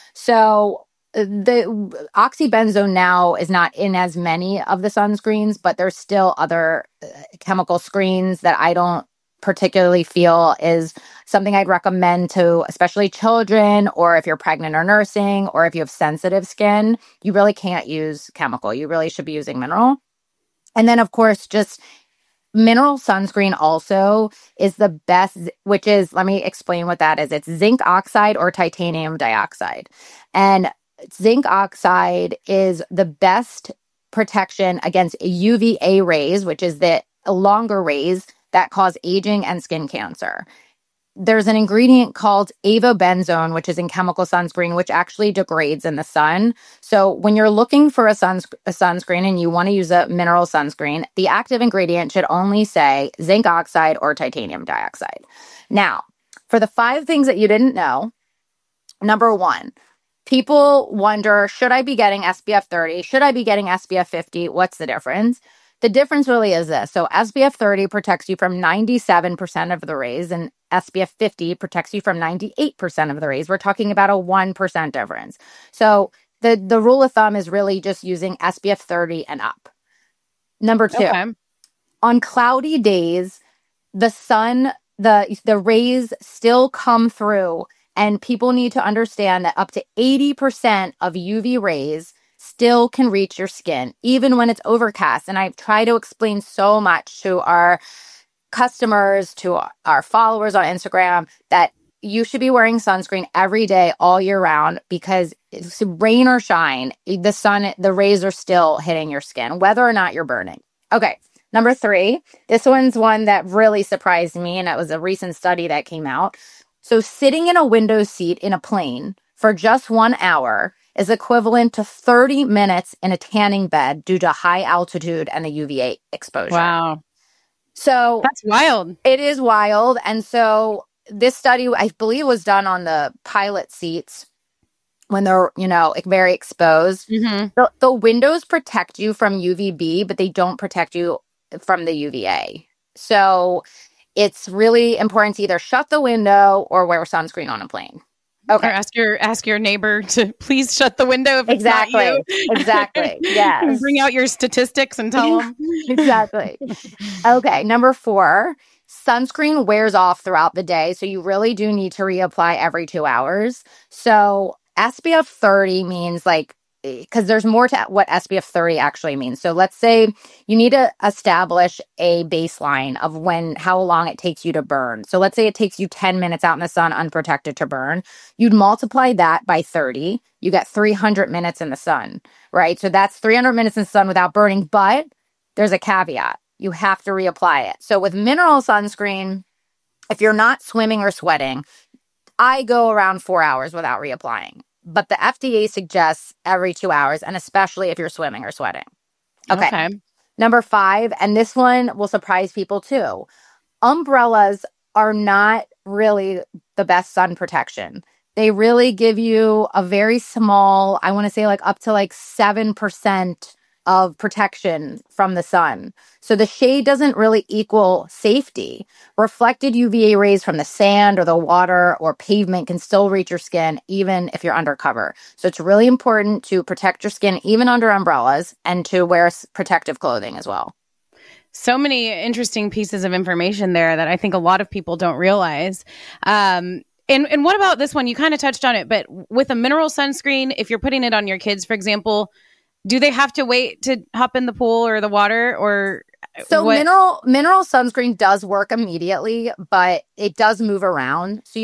So the oxybenzone now is not in as many of the sunscreens, but there's still other chemical screens that I don't particularly feel is something I'd recommend to especially children, or if you're pregnant or nursing, or if you have sensitive skin. You really can't use chemical. You really should be using mineral. And then, of course, just mineral sunscreen also is the best, which is, let me explain what that is. It's zinc oxide or titanium dioxide. And zinc oxide is the best protection against UVA rays, which is the longer rays that cause aging and skin cancer. There's an ingredient called avobenzone, which is in chemical sunscreen, which actually degrades in the sun. So when you're looking for a sunscreen and you want to use a mineral sunscreen, the active ingredient should only say zinc oxide or titanium dioxide. Now, for the 5 things that you didn't know, number 1, people wonder, should I be getting SPF 30? Should I be getting SPF 50? What's the difference? The difference really is this. So SPF 30 protects you from 97% of the rays, and SPF 50 protects you from 98% of the rays. We're talking about a 1% difference. So the rule of thumb is really just using SPF 30 and up. Number 2, on cloudy days, the sun, the rays still come through, and people need to understand that up to 80% of UV rays still can reach your skin, even when it's overcast. And I try to explain so much to our customers, to our followers on Instagram, that you should be wearing sunscreen every day, all year round, because it's rain or shine, the rays are still hitting your skin, whether or not you're burning. Okay. Number 3, this one's one that really surprised me, and it was a recent study that came out. So sitting in a window seat in a plane for just 1 hour is equivalent to 30 minutes in a tanning bed due to high altitude and the UVA exposure. Wow. So That's wild. it is wild. And so this study, I believe, was done on the pilot seats when they're, very exposed. Mm-hmm. The windows protect you from UVB, but they don't protect you from the UVA. So it's really important to either shut the window or wear sunscreen on a plane. Okay. Or ask your neighbor to please shut the window if it's not you. Exactly. Yes. Bring out your statistics and tell them. Exactly. Okay. Number 4, sunscreen wears off throughout the day. So you really do need to reapply every 2 hours. So SPF 30 means because there's more to what SPF 30 actually means. So let's say you need to establish a baseline of how long it takes you to burn. So let's say it takes you 10 minutes out in the sun unprotected to burn. You'd multiply that by 30. You get 300 minutes in the sun, right? So that's 300 minutes in the sun without burning, but there's a caveat. You have to reapply it. So with mineral sunscreen, if you're not swimming or sweating, I go around 4 hours without reapplying. But the FDA suggests every 2 hours, and especially if you're swimming or sweating. Okay. Number 5, and this one will surprise people too. Umbrellas are not really the best sun protection. They really give you a very small, I want to say up to 7% of protection from the sun. So the shade doesn't really equal safety. Reflected UVA rays from the sand or the water or pavement can still reach your skin even if you're undercover. So it's really important to protect your skin even under umbrellas and to wear protective clothing as well. So many interesting pieces of information there that I think a lot of people don't realize. And what about this one? You kind of touched on it, but with a mineral sunscreen, if you're putting it on your kids, for example, do they have to wait to hop in the pool or the water, or so mineral sunscreen does work immediately, but it does move around. So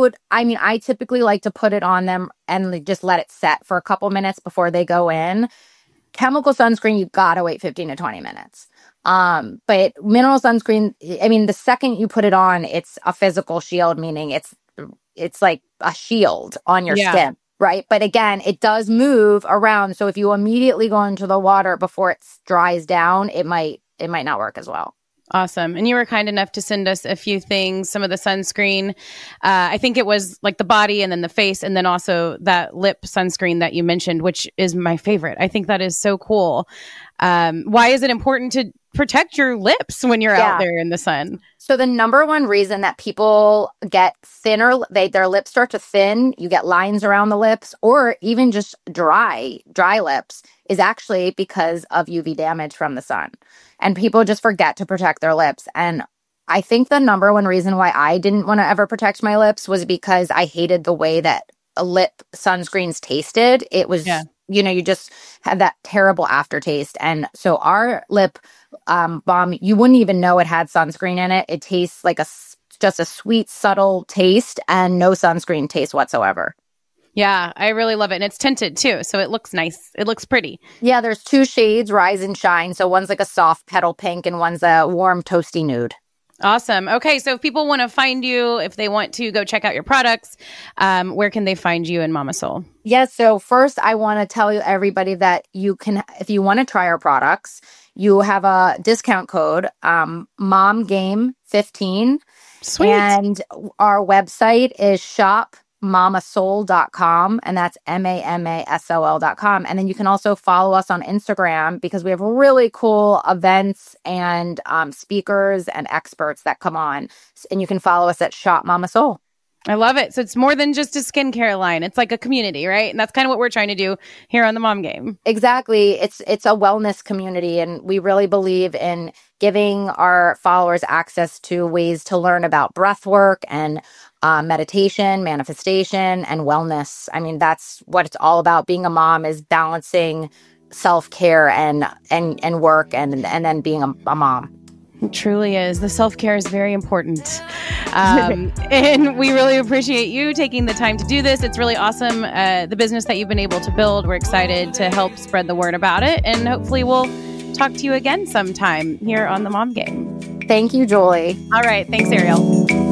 I typically like to put it on them and just let it set for a couple minutes before they go in. Chemical sunscreen, you gotta wait 15 to 20 minutes. But mineral sunscreen, the second you put it on, it's a physical shield, meaning it's like a shield on your skin. Right. But again, it does move around. So if you immediately go into the water before it dries down, it might not work as well. Awesome. And you were kind enough to send us a few things, some of the sunscreen. I think it was the body and then the face and then also that lip sunscreen that you mentioned, which is my favorite. I think that is so cool. Why is it important to protect your lips when you're out there in the sun? So the number one reason that people get thinner, their lips start to thin, you get lines around the lips, or even just dry lips, is actually because of UV damage from the sun. And people just forget to protect their lips. And I think the number one reason why I didn't want to ever protect my lips was because I hated the way that lip sunscreens tasted. It was, you just had that terrible aftertaste. And so our lip balm, you wouldn't even know it had sunscreen in it. It tastes like just a sweet, subtle taste and no sunscreen taste whatsoever. Yeah, I really love it. And it's tinted too, so it looks nice. It looks pretty. Yeah, there's 2 shades, Rise and Shine. So one's like a soft petal pink and one's a warm, toasty nude. Awesome. Okay, so if people want to find you, if they want to go check out your products, where can they find you in Mama Soul? Yes, so first I want to tell everybody that you can, if you want to try our products, you have a discount code, MOMGAME15. Sweet. And our website is shopmamasol.com, and that's MAMASOL.com. And then you can also follow us on Instagram because we have really cool events and speakers and experts that come on. And you can follow us at Shop Mama Soul. I love it. So it's more than just a skincare line. It's like a community, right? And that's kind of what we're trying to do here on the Mom Game. Exactly. It's a wellness community, and we really believe in giving our followers access to ways to learn about breath work and meditation, manifestation, and wellness. I mean, that's what it's all about. Being a mom is balancing self-care and work and then being a mom. It truly is. The self-care is very important. And we really appreciate you taking the time to do this. It's really awesome. The business that you've been able to build, we're excited to help spread the word about it. And hopefully we'll talk to you again sometime here on the Mom Game. Thank you, Julie. All right. Thanks, Ariel.